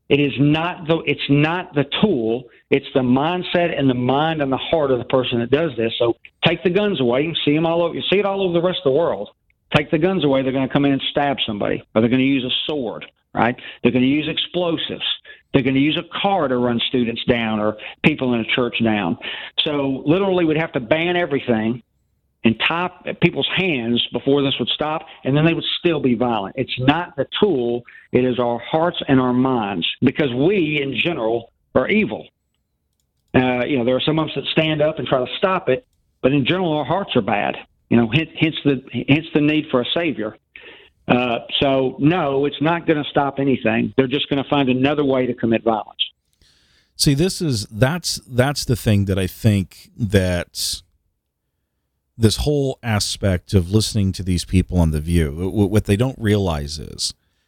D: It is not the it's not the tool. It's the mindset and the mind and the heart of the person that does this. So take the guns away. You see them all over. You see it all over the rest of the world. Take the guns away. They're going to come in and stab somebody, or they're going to use a sword. Right? They're going to use explosives. They're going to use a car to run students down or people in a church down. So literally, we'd have to ban everything and tie people's hands before this would stop, and then they would still be violent. It's not the tool. It is our hearts and our minds, because we, in general, are evil. Uh, you know, there are some of us that stand up and try to stop it, but in general, our hearts are bad. You know, hence the hence the need for a savior. Uh, so, no, it's not going to stop anything. They're just going to find another way to commit violence.
A: See, this is that's that's the thing that I think that this whole aspect of listening to these people on The View, what they don't realize is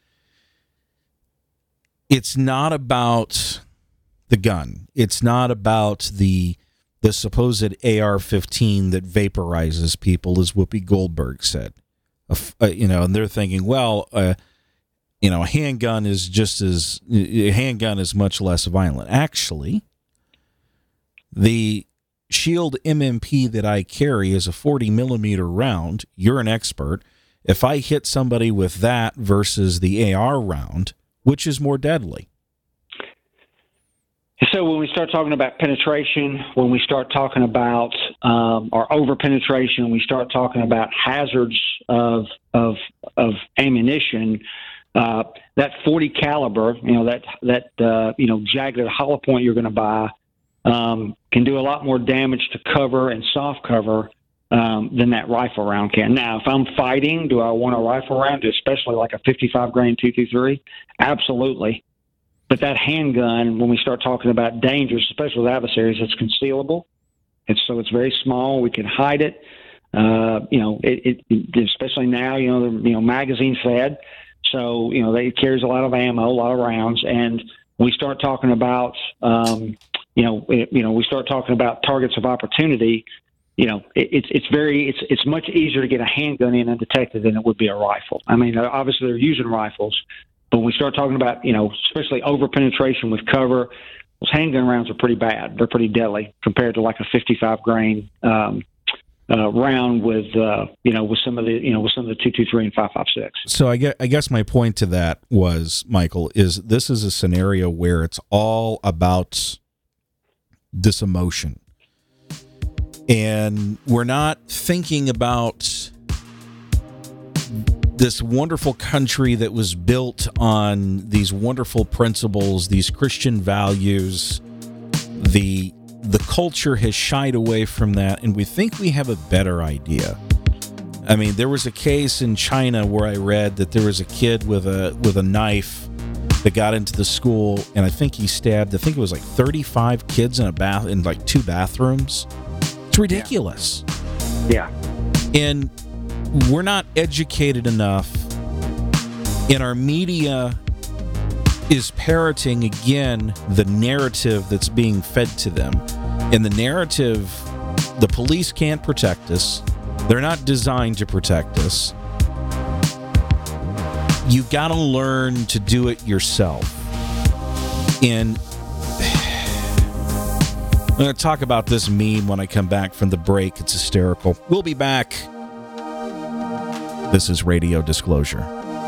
A: it's not about the gun. It's not about the the supposed A R fifteen that vaporizes people, as Whoopi Goldberg said. Uh, you know, and they're thinking, well, uh, you know, a handgun is just as a handgun is much less violent. Actually, the Shield M M P that I carry is a forty millimeter round. You're an expert. If I hit somebody with that versus the A R round, which is more deadly?
D: So when we start talking about penetration, when we start talking about um, our over-penetration, we start talking about hazards of of, of ammunition, uh, that forty caliber, you know, that that uh, you know jagged hollow point you're going to buy um, can do a lot more damage to cover and soft cover um, than that rifle round can. Now, if I'm fighting, do I want a rifle round, especially like a fifty-five grain two twenty-three? Absolutely. But that handgun, when we start talking about dangers, especially with adversaries, it's concealable. It's so it's very small. We can hide it. Uh, you know, it, it especially now. You know, the, you know, magazine fed. So you know, they, it carries a lot of ammo, a lot of rounds. And we start talking about, um, you know, it, you know, we start talking about targets of opportunity. You know, it, it's it's very it's it's much easier to get a handgun in undetected than it would be a rifle. I mean, obviously they're using rifles. But when we start talking about, you know, especially over-penetration with cover, those handgun rounds are pretty bad. They're pretty deadly compared to like a fifty-five grain um, uh, round with, uh, you know, with some of the, you know, with some of the two twenty-three and five fifty-six.
A: So I guess, I guess my point to that was, Michael, is this is a scenario where it's all about this emotion. And we're not thinking about this wonderful country that was built on these wonderful principles, these Christian values. The the culture has shied away from that, and we think we have a better idea. I mean, there was a case in China where I read that there was a kid with a with a knife that got into the school, and I think he stabbed, I think it was like thirty-five kids in a bath in like two bathrooms. It's ridiculous.
D: Yeah.
A: And we're not educated enough, and our media is parroting again the narrative that's being fed to them. And the narrative, the police can't protect us. They're not designed to protect us. You've got to learn to do it yourself. And I'm going to talk about this meme when I come back from the break. It's hysterical. We'll be back. This is Radio Disclosure.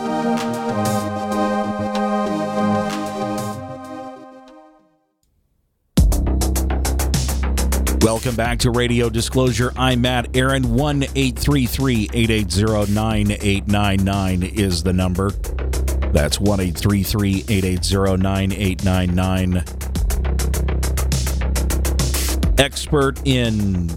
A: Welcome back to Radio Disclosure. I'm Matt Aaron. one eight three three, eight eight zero, nine eight nine nine is the number. That's one eight three three, eight eight zero, nine eight nine nine. Expert in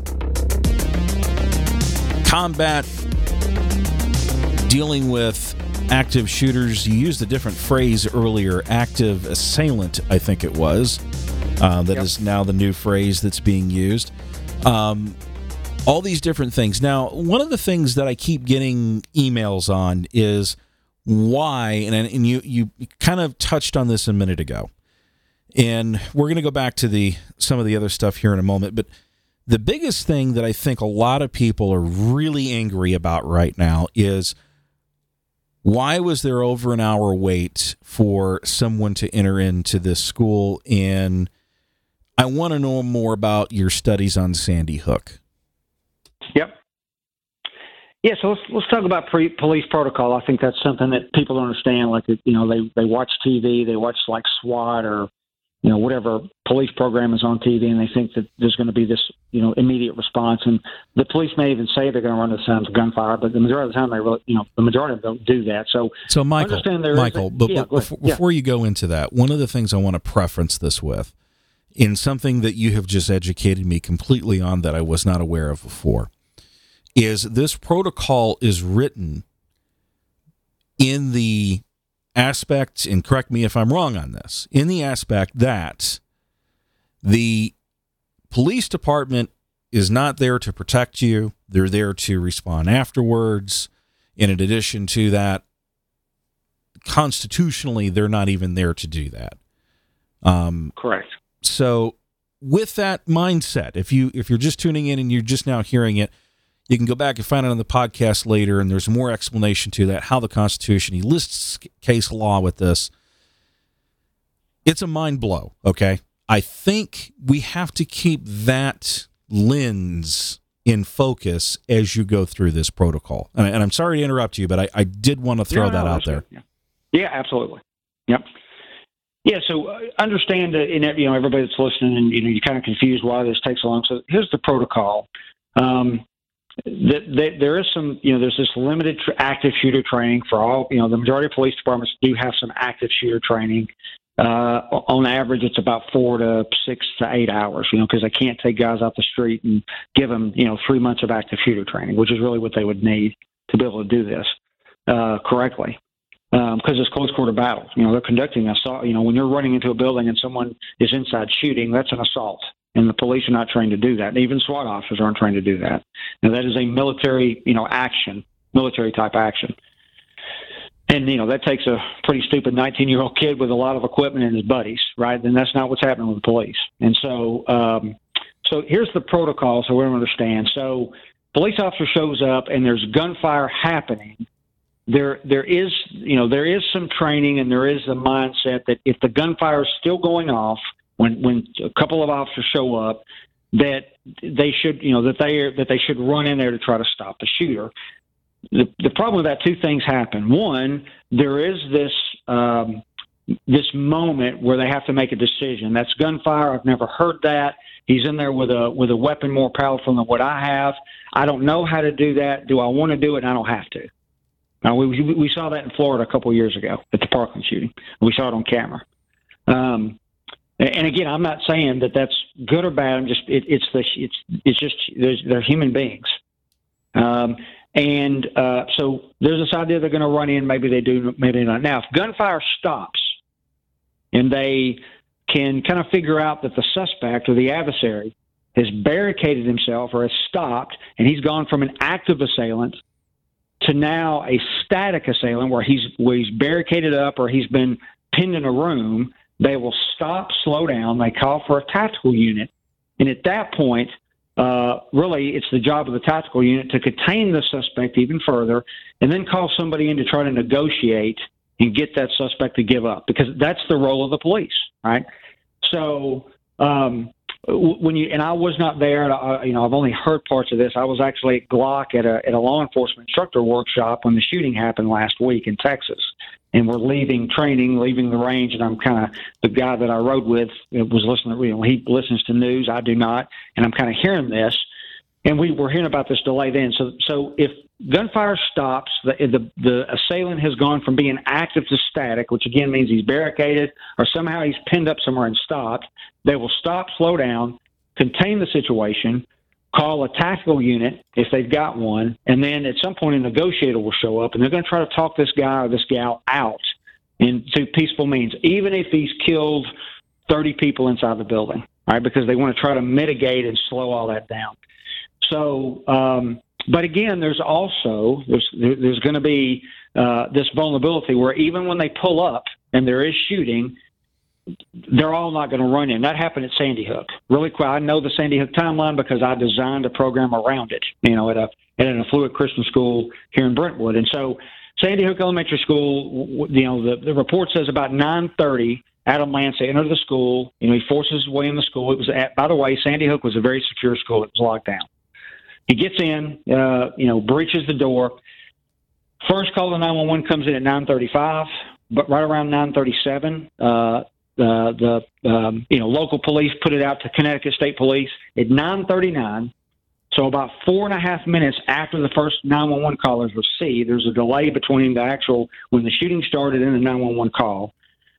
A: combat, dealing with active shooters. You used a different phrase earlier, active assailant, I think it was. Uh, that yep. is now the new phrase that's being used. Um, all these different things. Now, one of the things that I keep getting emails on is why, and, and you, you kind of touched on this a minute ago, and we're going to go back to the some of the other stuff here in a moment, but the biggest thing that I think a lot of people are really angry about right now is Why was there over an hour wait for someone to enter into this school? And I want to know more about your studies on Sandy Hook.
D: Yep. Yeah, so let's let's talk about pre- police protocol. I think that's something that people don't understand. Like, you know, they, they watch T V, they watch like SWAT or, you know, whatever police program is on T V, and they think that there's going to be this, you know, immediate response. And the police may even say they're going to run the sounds of gunfire, but the majority of the time they really, you know, the majority of them don't do that. So,
A: so Michael, Michael, a, but,
D: yeah,
A: but before, yeah. before you go into that, one of the things I want to preference this with, in something that you have just educated me completely on that I was not aware of before, is this protocol is written in the aspect, and correct me if I'm wrong on this, in the aspect that the police department is not there to protect you. They're there to respond afterwards. And in addition to that, constitutionally, they're not even there to do that. Um,
D: Correct.
A: So with that mindset, if you if you're just tuning in and you're just now hearing it, you can go back and find it on the podcast later, and there's more explanation to that, how the Constitution, he lists case law with this. It's a mind blow, okay? I think we have to keep that lens in focus as you go through this protocol. And, and I'm sorry to interrupt you, but I, I did want to throw
D: no,
A: that
D: no,
A: out there.
D: Yeah. yeah, absolutely. Yep. Yeah, so uh, understand that, in, you know, everybody that's listening, and you know, you're kind of confused why this takes so long. So here's the protocol. Um, That, that there is some, you know, there's this limited tr- active shooter training for all, you know, the majority of police departments do have some active shooter training. Uh, on average, it's about four to six to eight hours, you know, because they can't take guys out the street and give them, you know, three months of active shooter training, which is really what they would need to be able to do this uh, correctly. Because um, it's close quarter battles. You know, they're conducting assault. You know, when you're running into a building and someone is inside shooting, that's an assault. And the police are not trained to do that. And even SWAT officers aren't trained to do that. Now, that is a military, you know, action, military type action. And, you know, that takes a pretty stupid nineteen-year-old kid with a lot of equipment and his buddies, right? And that's not what's happening with the police. And so, um, so here's the protocol so we don't understand. So police officer shows up and there's gunfire happening. There, there is, you know, there is some training, and there is a mindset that if the gunfire is still going off, when when a couple of officers show up, that they should, you know, that they are, that they should run in there to try to stop the shooter. The the problem with that, two things happen. One, there is this um, this moment where they have to make a decision. That's gunfire. I've never heard that. He's in there with a with a weapon more powerful than what I have. I don't know how to do that. Do I want to do it? And I don't have to. Now, we we saw that in Florida a couple of years ago at the Parkland shooting. We saw it on camera. Um, and again, I'm not saying that that's good or bad. I'm just it, it's the it's it's just they're human beings. Um, and uh, so there's this idea they're going to run in. Maybe they do, maybe not. Now, if gunfire stops and they can kind of figure out that the suspect or the adversary has barricaded himself or has stopped, and he's gone from an active assailant to now a static assailant where he's where he's barricaded up or he's been pinned in a room, they will stop, slow down, they call for a tactical unit. And at that point, uh, really, it's the job of the tactical unit to contain the suspect even further and then call somebody in to try to negotiate and get that suspect to give up, because that's the role of the police, right? So um, when you, and I was not there, and I, you know, I've only heard parts of this. I was actually at Glock at a, at a law enforcement instructor workshop when the shooting happened last week in Texas. And we're leaving training, leaving the range, and I'm kind of the guy that I rode with was listening. You know, he listens to news, I do not, and I'm kind of hearing this, and we were hearing about this delay then. So, so if gunfire stops, the, the the assailant has gone from being active to static, which again means he's barricaded or somehow he's pinned up somewhere and stopped. They will stop, slow down, contain the situation, call a tactical unit if they've got one, and then at some point a negotiator will show up, and they're going to try to talk this guy or this gal out into peaceful means, even if he's killed thirty people inside the building, right? Because they want to try to mitigate and slow all that down. So, um, but again, there's also there's there's going to be uh, this vulnerability where even when they pull up and there is shooting, they're all not going to run in. That happened at Sandy Hook. Really quick, I know the Sandy Hook timeline because I designed a program around it, you know, at a at an affluent Christian school here in Brentwood. And so Sandy Hook Elementary School, you know, the, the report says about nine thirty, Adam Lanza entered the school. You know, he forces his way in the school. It was, at, by the way, Sandy Hook was a very secure school. It was locked down. He gets in, uh, you know, breaches the door. First call to nine one one comes in at nine thirty-five, but right around nine thirty-seven, uh, the, the um, you know, local police put it out to Connecticut State Police at nine thirty-nine. So about four and a half minutes after the first nine one one call is received, there's a delay between the actual, when the shooting started and the nine one one call.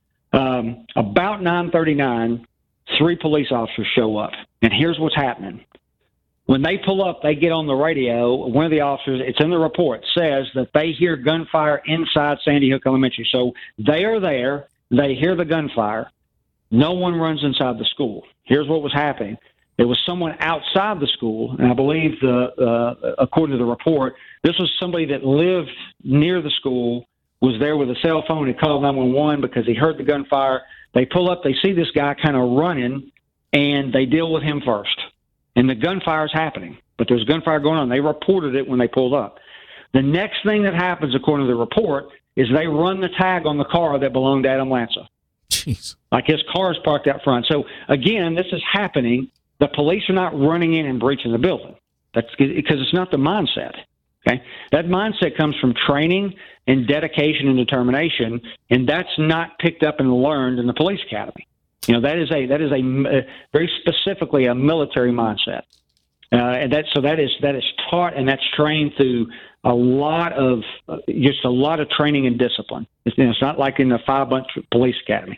D: Um, about nine thirty-nine, three police officers show up. And here's what's happening. When they pull up, they get on the radio. One of the officers, it's in the report, says that they hear gunfire inside Sandy Hook Elementary. So they are there. They hear the gunfire. No one runs inside the school. Here's what was happening. There was someone outside the school, and I believe, the, uh, according to the report, this was somebody that lived near the school, was there with a cell phone, and called nine one one because he heard the gunfire. They pull up. They see this guy kind of running, and they deal with him first. And the gunfire is happening, but there's gunfire going on. They reported it when they pulled up. The next thing that happens, according to the report, is they run the tag on the car that belonged to Adam Lanza.
A: Jeez.
D: Like his car is parked out front. So, again, this is happening. The police are not running in and breaching the building. That's because it's not the mindset. Okay, that mindset comes from training and dedication and determination, and that's not picked up and learned in the police academy. You know, that is a that is a uh, very specifically a military mindset, uh, and that so that is that is taught and that's trained through a lot of uh, just a lot of training and discipline. It's, you know, it's not like in the five month police academy,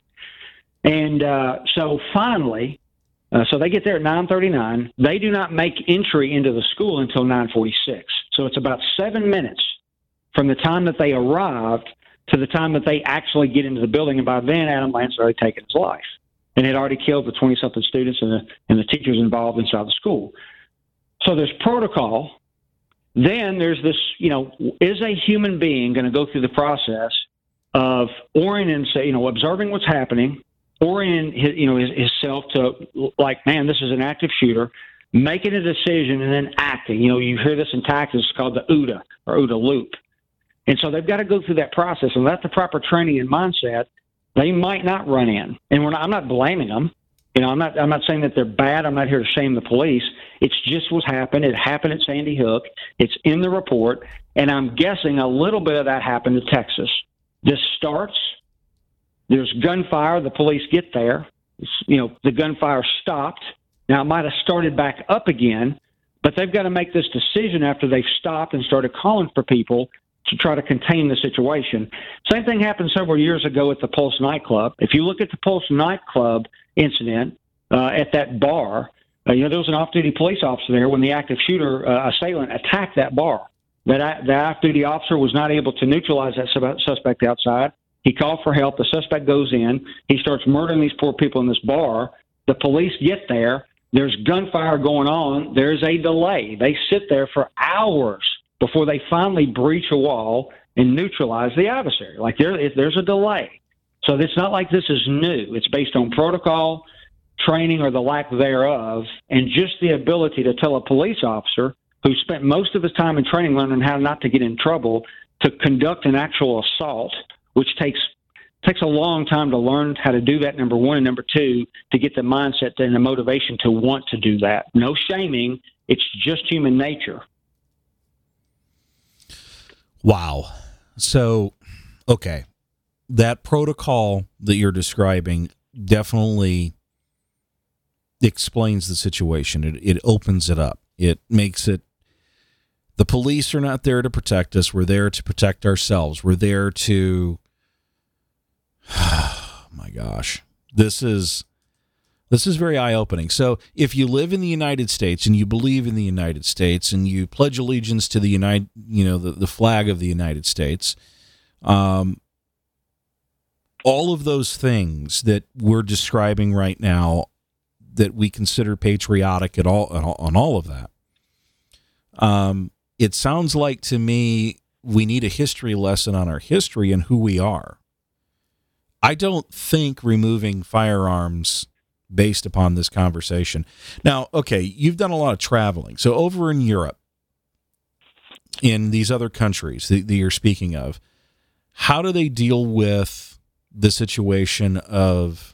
D: and uh, so finally, uh, so they get there at nine thirty-nine. They do not make entry into the school until nine forty-six. So it's about seven minutes from the time that they arrived to the time that they actually get into the building, and by then Adam Lanza had already taken his life. And had already killed the twenty-something students and the, and the teachers involved inside the school. So there's protocol. Then there's this, you know, is a human being going to go through the process of orienting, you know, observing what's happening, orient, his, you know, his, himself to, like, man, this is an active shooter, making a decision and then acting. You know, you hear this in tactics, it's called the OODA or OODA loop. And so they've got to go through that process, and that's the proper training and mindset. They might not run in, and we're not, I'm not blaming them. You know, I'm not. I'm not saying that they're bad. I'm not here to shame the police. It's just what happened. It happened at Sandy Hook. It's in the report, and I'm guessing a little bit of that happened in Texas. This starts. There's gunfire. The police get there. It's, you know, the gunfire stopped. Now it might have started back up again, but they've got to make this decision after they've stopped and started calling for people to try to contain the situation. Same thing happened several years ago at the Pulse nightclub. If you look at the Pulse nightclub incident uh, at that bar, uh, you know, there was an off-duty police officer there when the active shooter uh, assailant attacked that bar. That the off-duty officer was not able to neutralize that suspect outside. He called for help. The suspect goes in. He starts murdering these poor people in this bar. The police get there. There's gunfire going on. There's a delay. They sit there for hours before they finally breach a wall and neutralize the adversary. Like there, there's a delay. So it's not like this is new. It's based on protocol, training, or the lack thereof, and just the ability to tell a police officer who spent most of his time in training learning how not to get in trouble to conduct an actual assault, which takes takes a long time to learn how to do that, number one, and number two, to get the mindset and the motivation to want to do that. No shaming. It's just human nature.
A: Wow. So, okay. That protocol that you're describing definitely explains the situation. It, it opens it up. It makes it, the police are not there to protect us. We're there to protect ourselves. We're there to, oh my gosh, this is, this is very eye-opening. So if you live in the United States and you believe in the United States and you pledge allegiance to the United, you know, the, the flag of the United States, um, all of those things that we're describing right now that we consider patriotic at all, on all of that, um, it sounds like to me we need a history lesson on our history and who we are. I don't think removing firearms based upon this conversation. Now, okay, you've done a lot of traveling. So over in Europe, in these other countries that, that you're speaking of, how do they deal with the situation of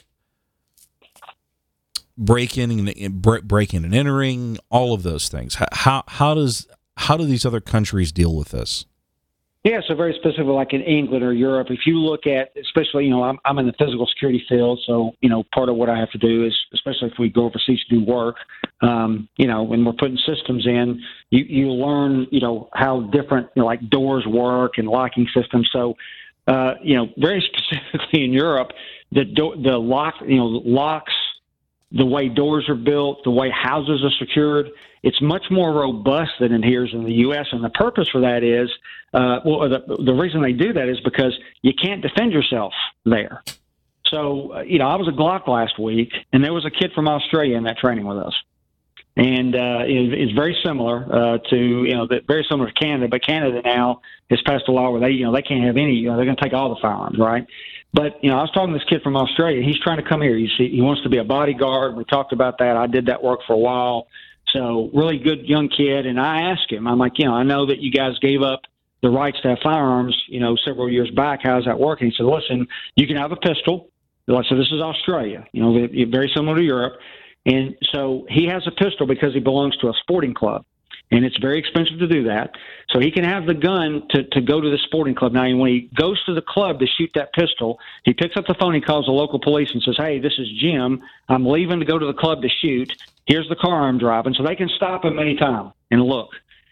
A: break-in and break-in and entering, all of those things? How how does how do these other countries deal with this?
D: Yeah, so very specific, like in England or Europe. If you look at, especially, you know, I'm I'm in the physical security field, so you know, part of what I have to do is, especially if we go overseas to do work, um, you know, when we're putting systems in, you you learn, you know, how different, you know, like doors work and locking systems. So, uh, you know, very specifically in Europe, the do- the lock, you know, locks, the way doors are built, the way houses are secured, it's much more robust than in here in the U S. And the purpose for that is, uh, well, the, the reason they do that is because you can't defend yourself there. So, uh, you know, I was at Glock last week, and there was a kid from Australia in that training with us. And uh, it, it's very similar uh, to, you know, very similar to Canada, but Canada now has passed a law where they, you know, they can't have any, you know, they're going to take all the firearms, right? But, you know, I was talking to this kid from Australia. He's trying to come here. You see, he wants to be a bodyguard. We talked about that. I did that work for a while. So really good young kid. And I asked him, I'm like, you know, I know that you guys gave up the rights to have firearms, you know, several years back. How's that working? He said, listen, you can have a pistol. I said, this is Australia, you know, very similar to Europe. And so he has a pistol because he belongs to a sporting club. And it's very expensive to do that. So he can have the gun to, to go to the sporting club. Now, when he goes to the club to shoot that pistol, he picks up the phone, he calls the local police and says, hey, this is Jim. I'm leaving to go to the club to shoot. Here's the car I'm driving. So they can stop him anytime and look.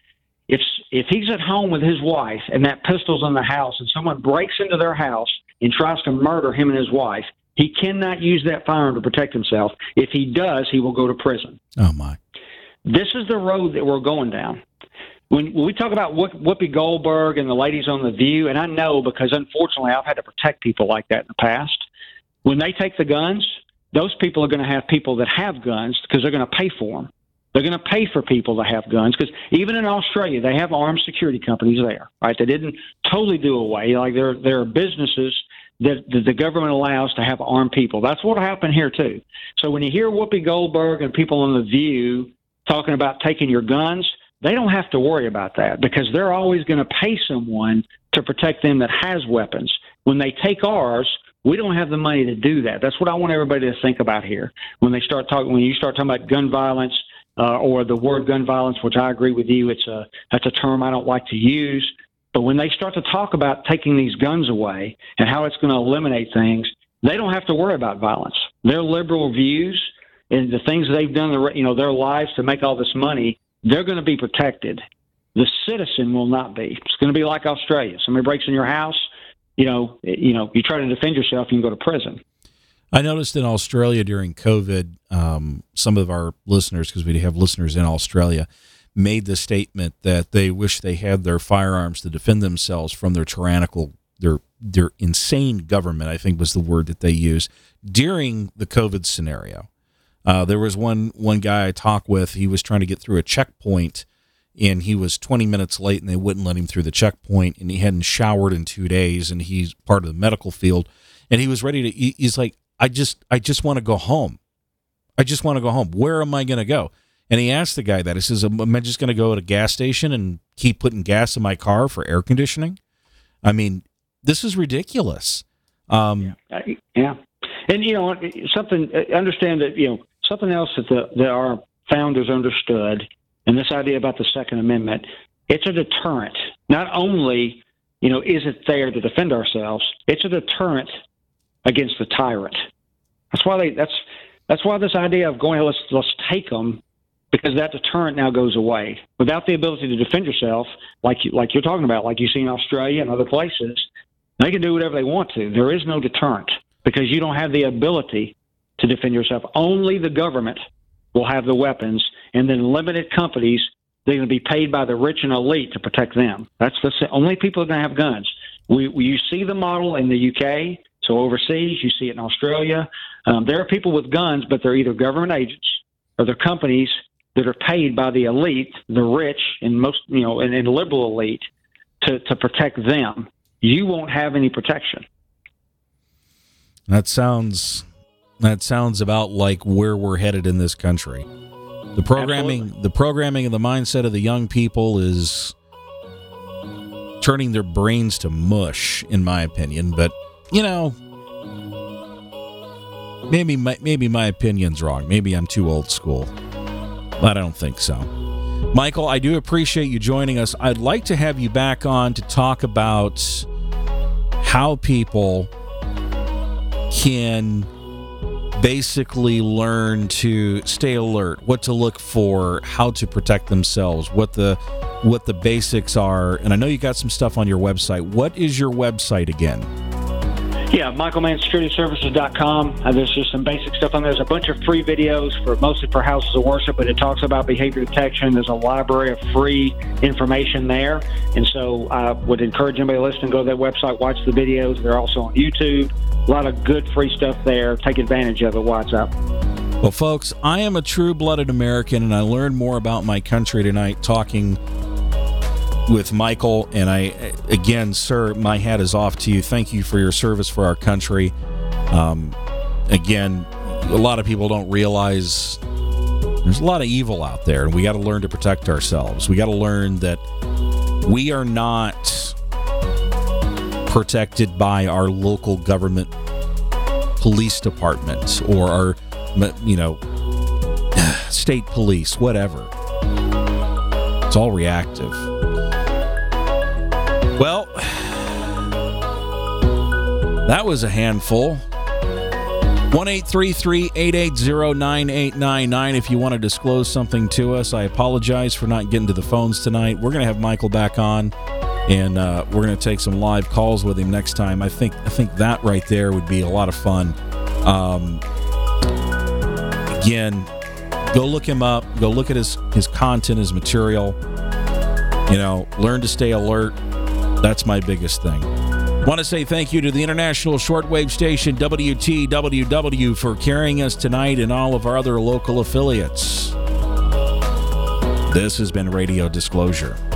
D: If, if he's at home with his wife and that pistol's in the house and someone breaks into their house and tries to murder him and his wife, he cannot use that firearm to protect himself. If he does, he will go to prison.
A: Oh, my.
D: This is the road that we're going down. When, when we talk about Whoopi Goldberg and the ladies on The View, and I know because, unfortunately, I've had to protect people like that in the past, when they take the guns, those people are going to have people that have guns because they're going to pay for them. They're going to pay for people to have guns because even in Australia, they have armed security companies there, right? They didn't totally do away. Like there, there are businesses that, that the government allows to have armed people. That's what happened here, too. So when you hear Whoopi Goldberg and people on The View talking about taking your guns, they don't have to worry about that because they're always going to pay someone to protect them that has weapons. When they take ours, we don't have the money to do that. That's what I want everybody to think about here. When they start talking, when you start talking about gun violence uh, or the word gun violence, which I agree with you, it's a that's a term I don't like to use. But when they start to talk about taking these guns away and how it's going to eliminate things, they don't have to worry about violence. Their liberal views and the things they've done, you know, their lives to make all this money, they're going to be protected. The citizen will not be. It's going to be like Australia. Somebody breaks in your house, you know, you know, you try to defend yourself, you can go to prison.
A: I noticed in Australia during COVID, um, some of our listeners, because we have listeners in Australia, made the statement that they wish they had their firearms to defend themselves from their tyrannical, their their insane government, I think was the word that they used, during the COVID scenario. Uh, there was one one guy I talked with. He was trying to get through a checkpoint, and he was twenty minutes late, and they wouldn't let him through the checkpoint, and he hadn't showered in two days, and he's part of the medical field, and he was ready to. He, he's like, I just, I just want to go home. I just want to go home. Where am I going to go? And he asked the guy that. He says, am I just going to go to a gas station and keep putting gas in my car for air conditioning? I mean, this is ridiculous. Um,
D: yeah. yeah. And, you know, something, understand that, you know, something else that, the, that our founders understood, and this idea about the Second Amendment, it's a deterrent. Not only, you know, is it there to defend ourselves, it's a deterrent against the tyrant. That's why they, that's, that's why this idea of going, let's, let's take them, because that deterrent now goes away. Without the ability to defend yourself, like you, like you're talking about, like you see in Australia and other places, they can do whatever they want to. There is no deterrent because you don't have the ability to defend yourself. Only the government will have the weapons, and then limited companies, they're going to be paid by the rich and elite to protect them. That's the only people that are going to have guns. We, we you see the model in the U K, so overseas, you see it in Australia. Um, there are people with guns, but they're either government agents or they're companies that are paid by the elite, the rich, and most, you know, and, and liberal elite to, to protect them. You won't have any protection.
A: That sounds that sounds about like where we're headed in this country. The programming, Absolutely. the programming and the mindset of the young people is turning their brains to mush, in my opinion. But, you know, maybe my, maybe my opinion's wrong. Maybe I'm too old school. But I don't think so. Michael, I do appreciate you joining us. I'd like to have you back on to talk about how people can basically learn to stay alert, what to look for, how to protect themselves, what the what the basics are. And I know you got some stuff on your website. What is your website again?
D: Yeah, michael mann security services dot com. Uh, there's just some basic stuff on there. There's a bunch of free videos for mostly for houses of worship, but it talks about behavior detection. There's a library of free information there. And so I would encourage anybody listening to go to that website, watch the videos. They're also on YouTube. A lot of good free stuff there. Take advantage of it while it's out.
A: Well, folks, I am a true-blooded American, and I learned more about my country tonight talking with Michael. And I, again, sir, my hat is off to you. Thank you for your service for our country. Um, again, a lot of people don't realize there's a lot of evil out there, and we got to learn to protect ourselves. We got to learn that we are not protected by our local government police department or our, you know, state police, whatever. It's all reactive. Well, that was a handful. one eight three three, eight eight zero, nine eight nine nine if you want to disclose something to us. I apologize for not getting to the phones tonight. We're going to have Michael back on, and uh, we're going to take some live calls with him next time. I think I think that right there would be a lot of fun. Um, again, go look him up. Go look at his, his content, his material. You know, learn to stay alert. That's my biggest thing. Want to say thank you to the international shortwave station W T W W for carrying us tonight and all of our other local affiliates. This has been Radio Disclosure.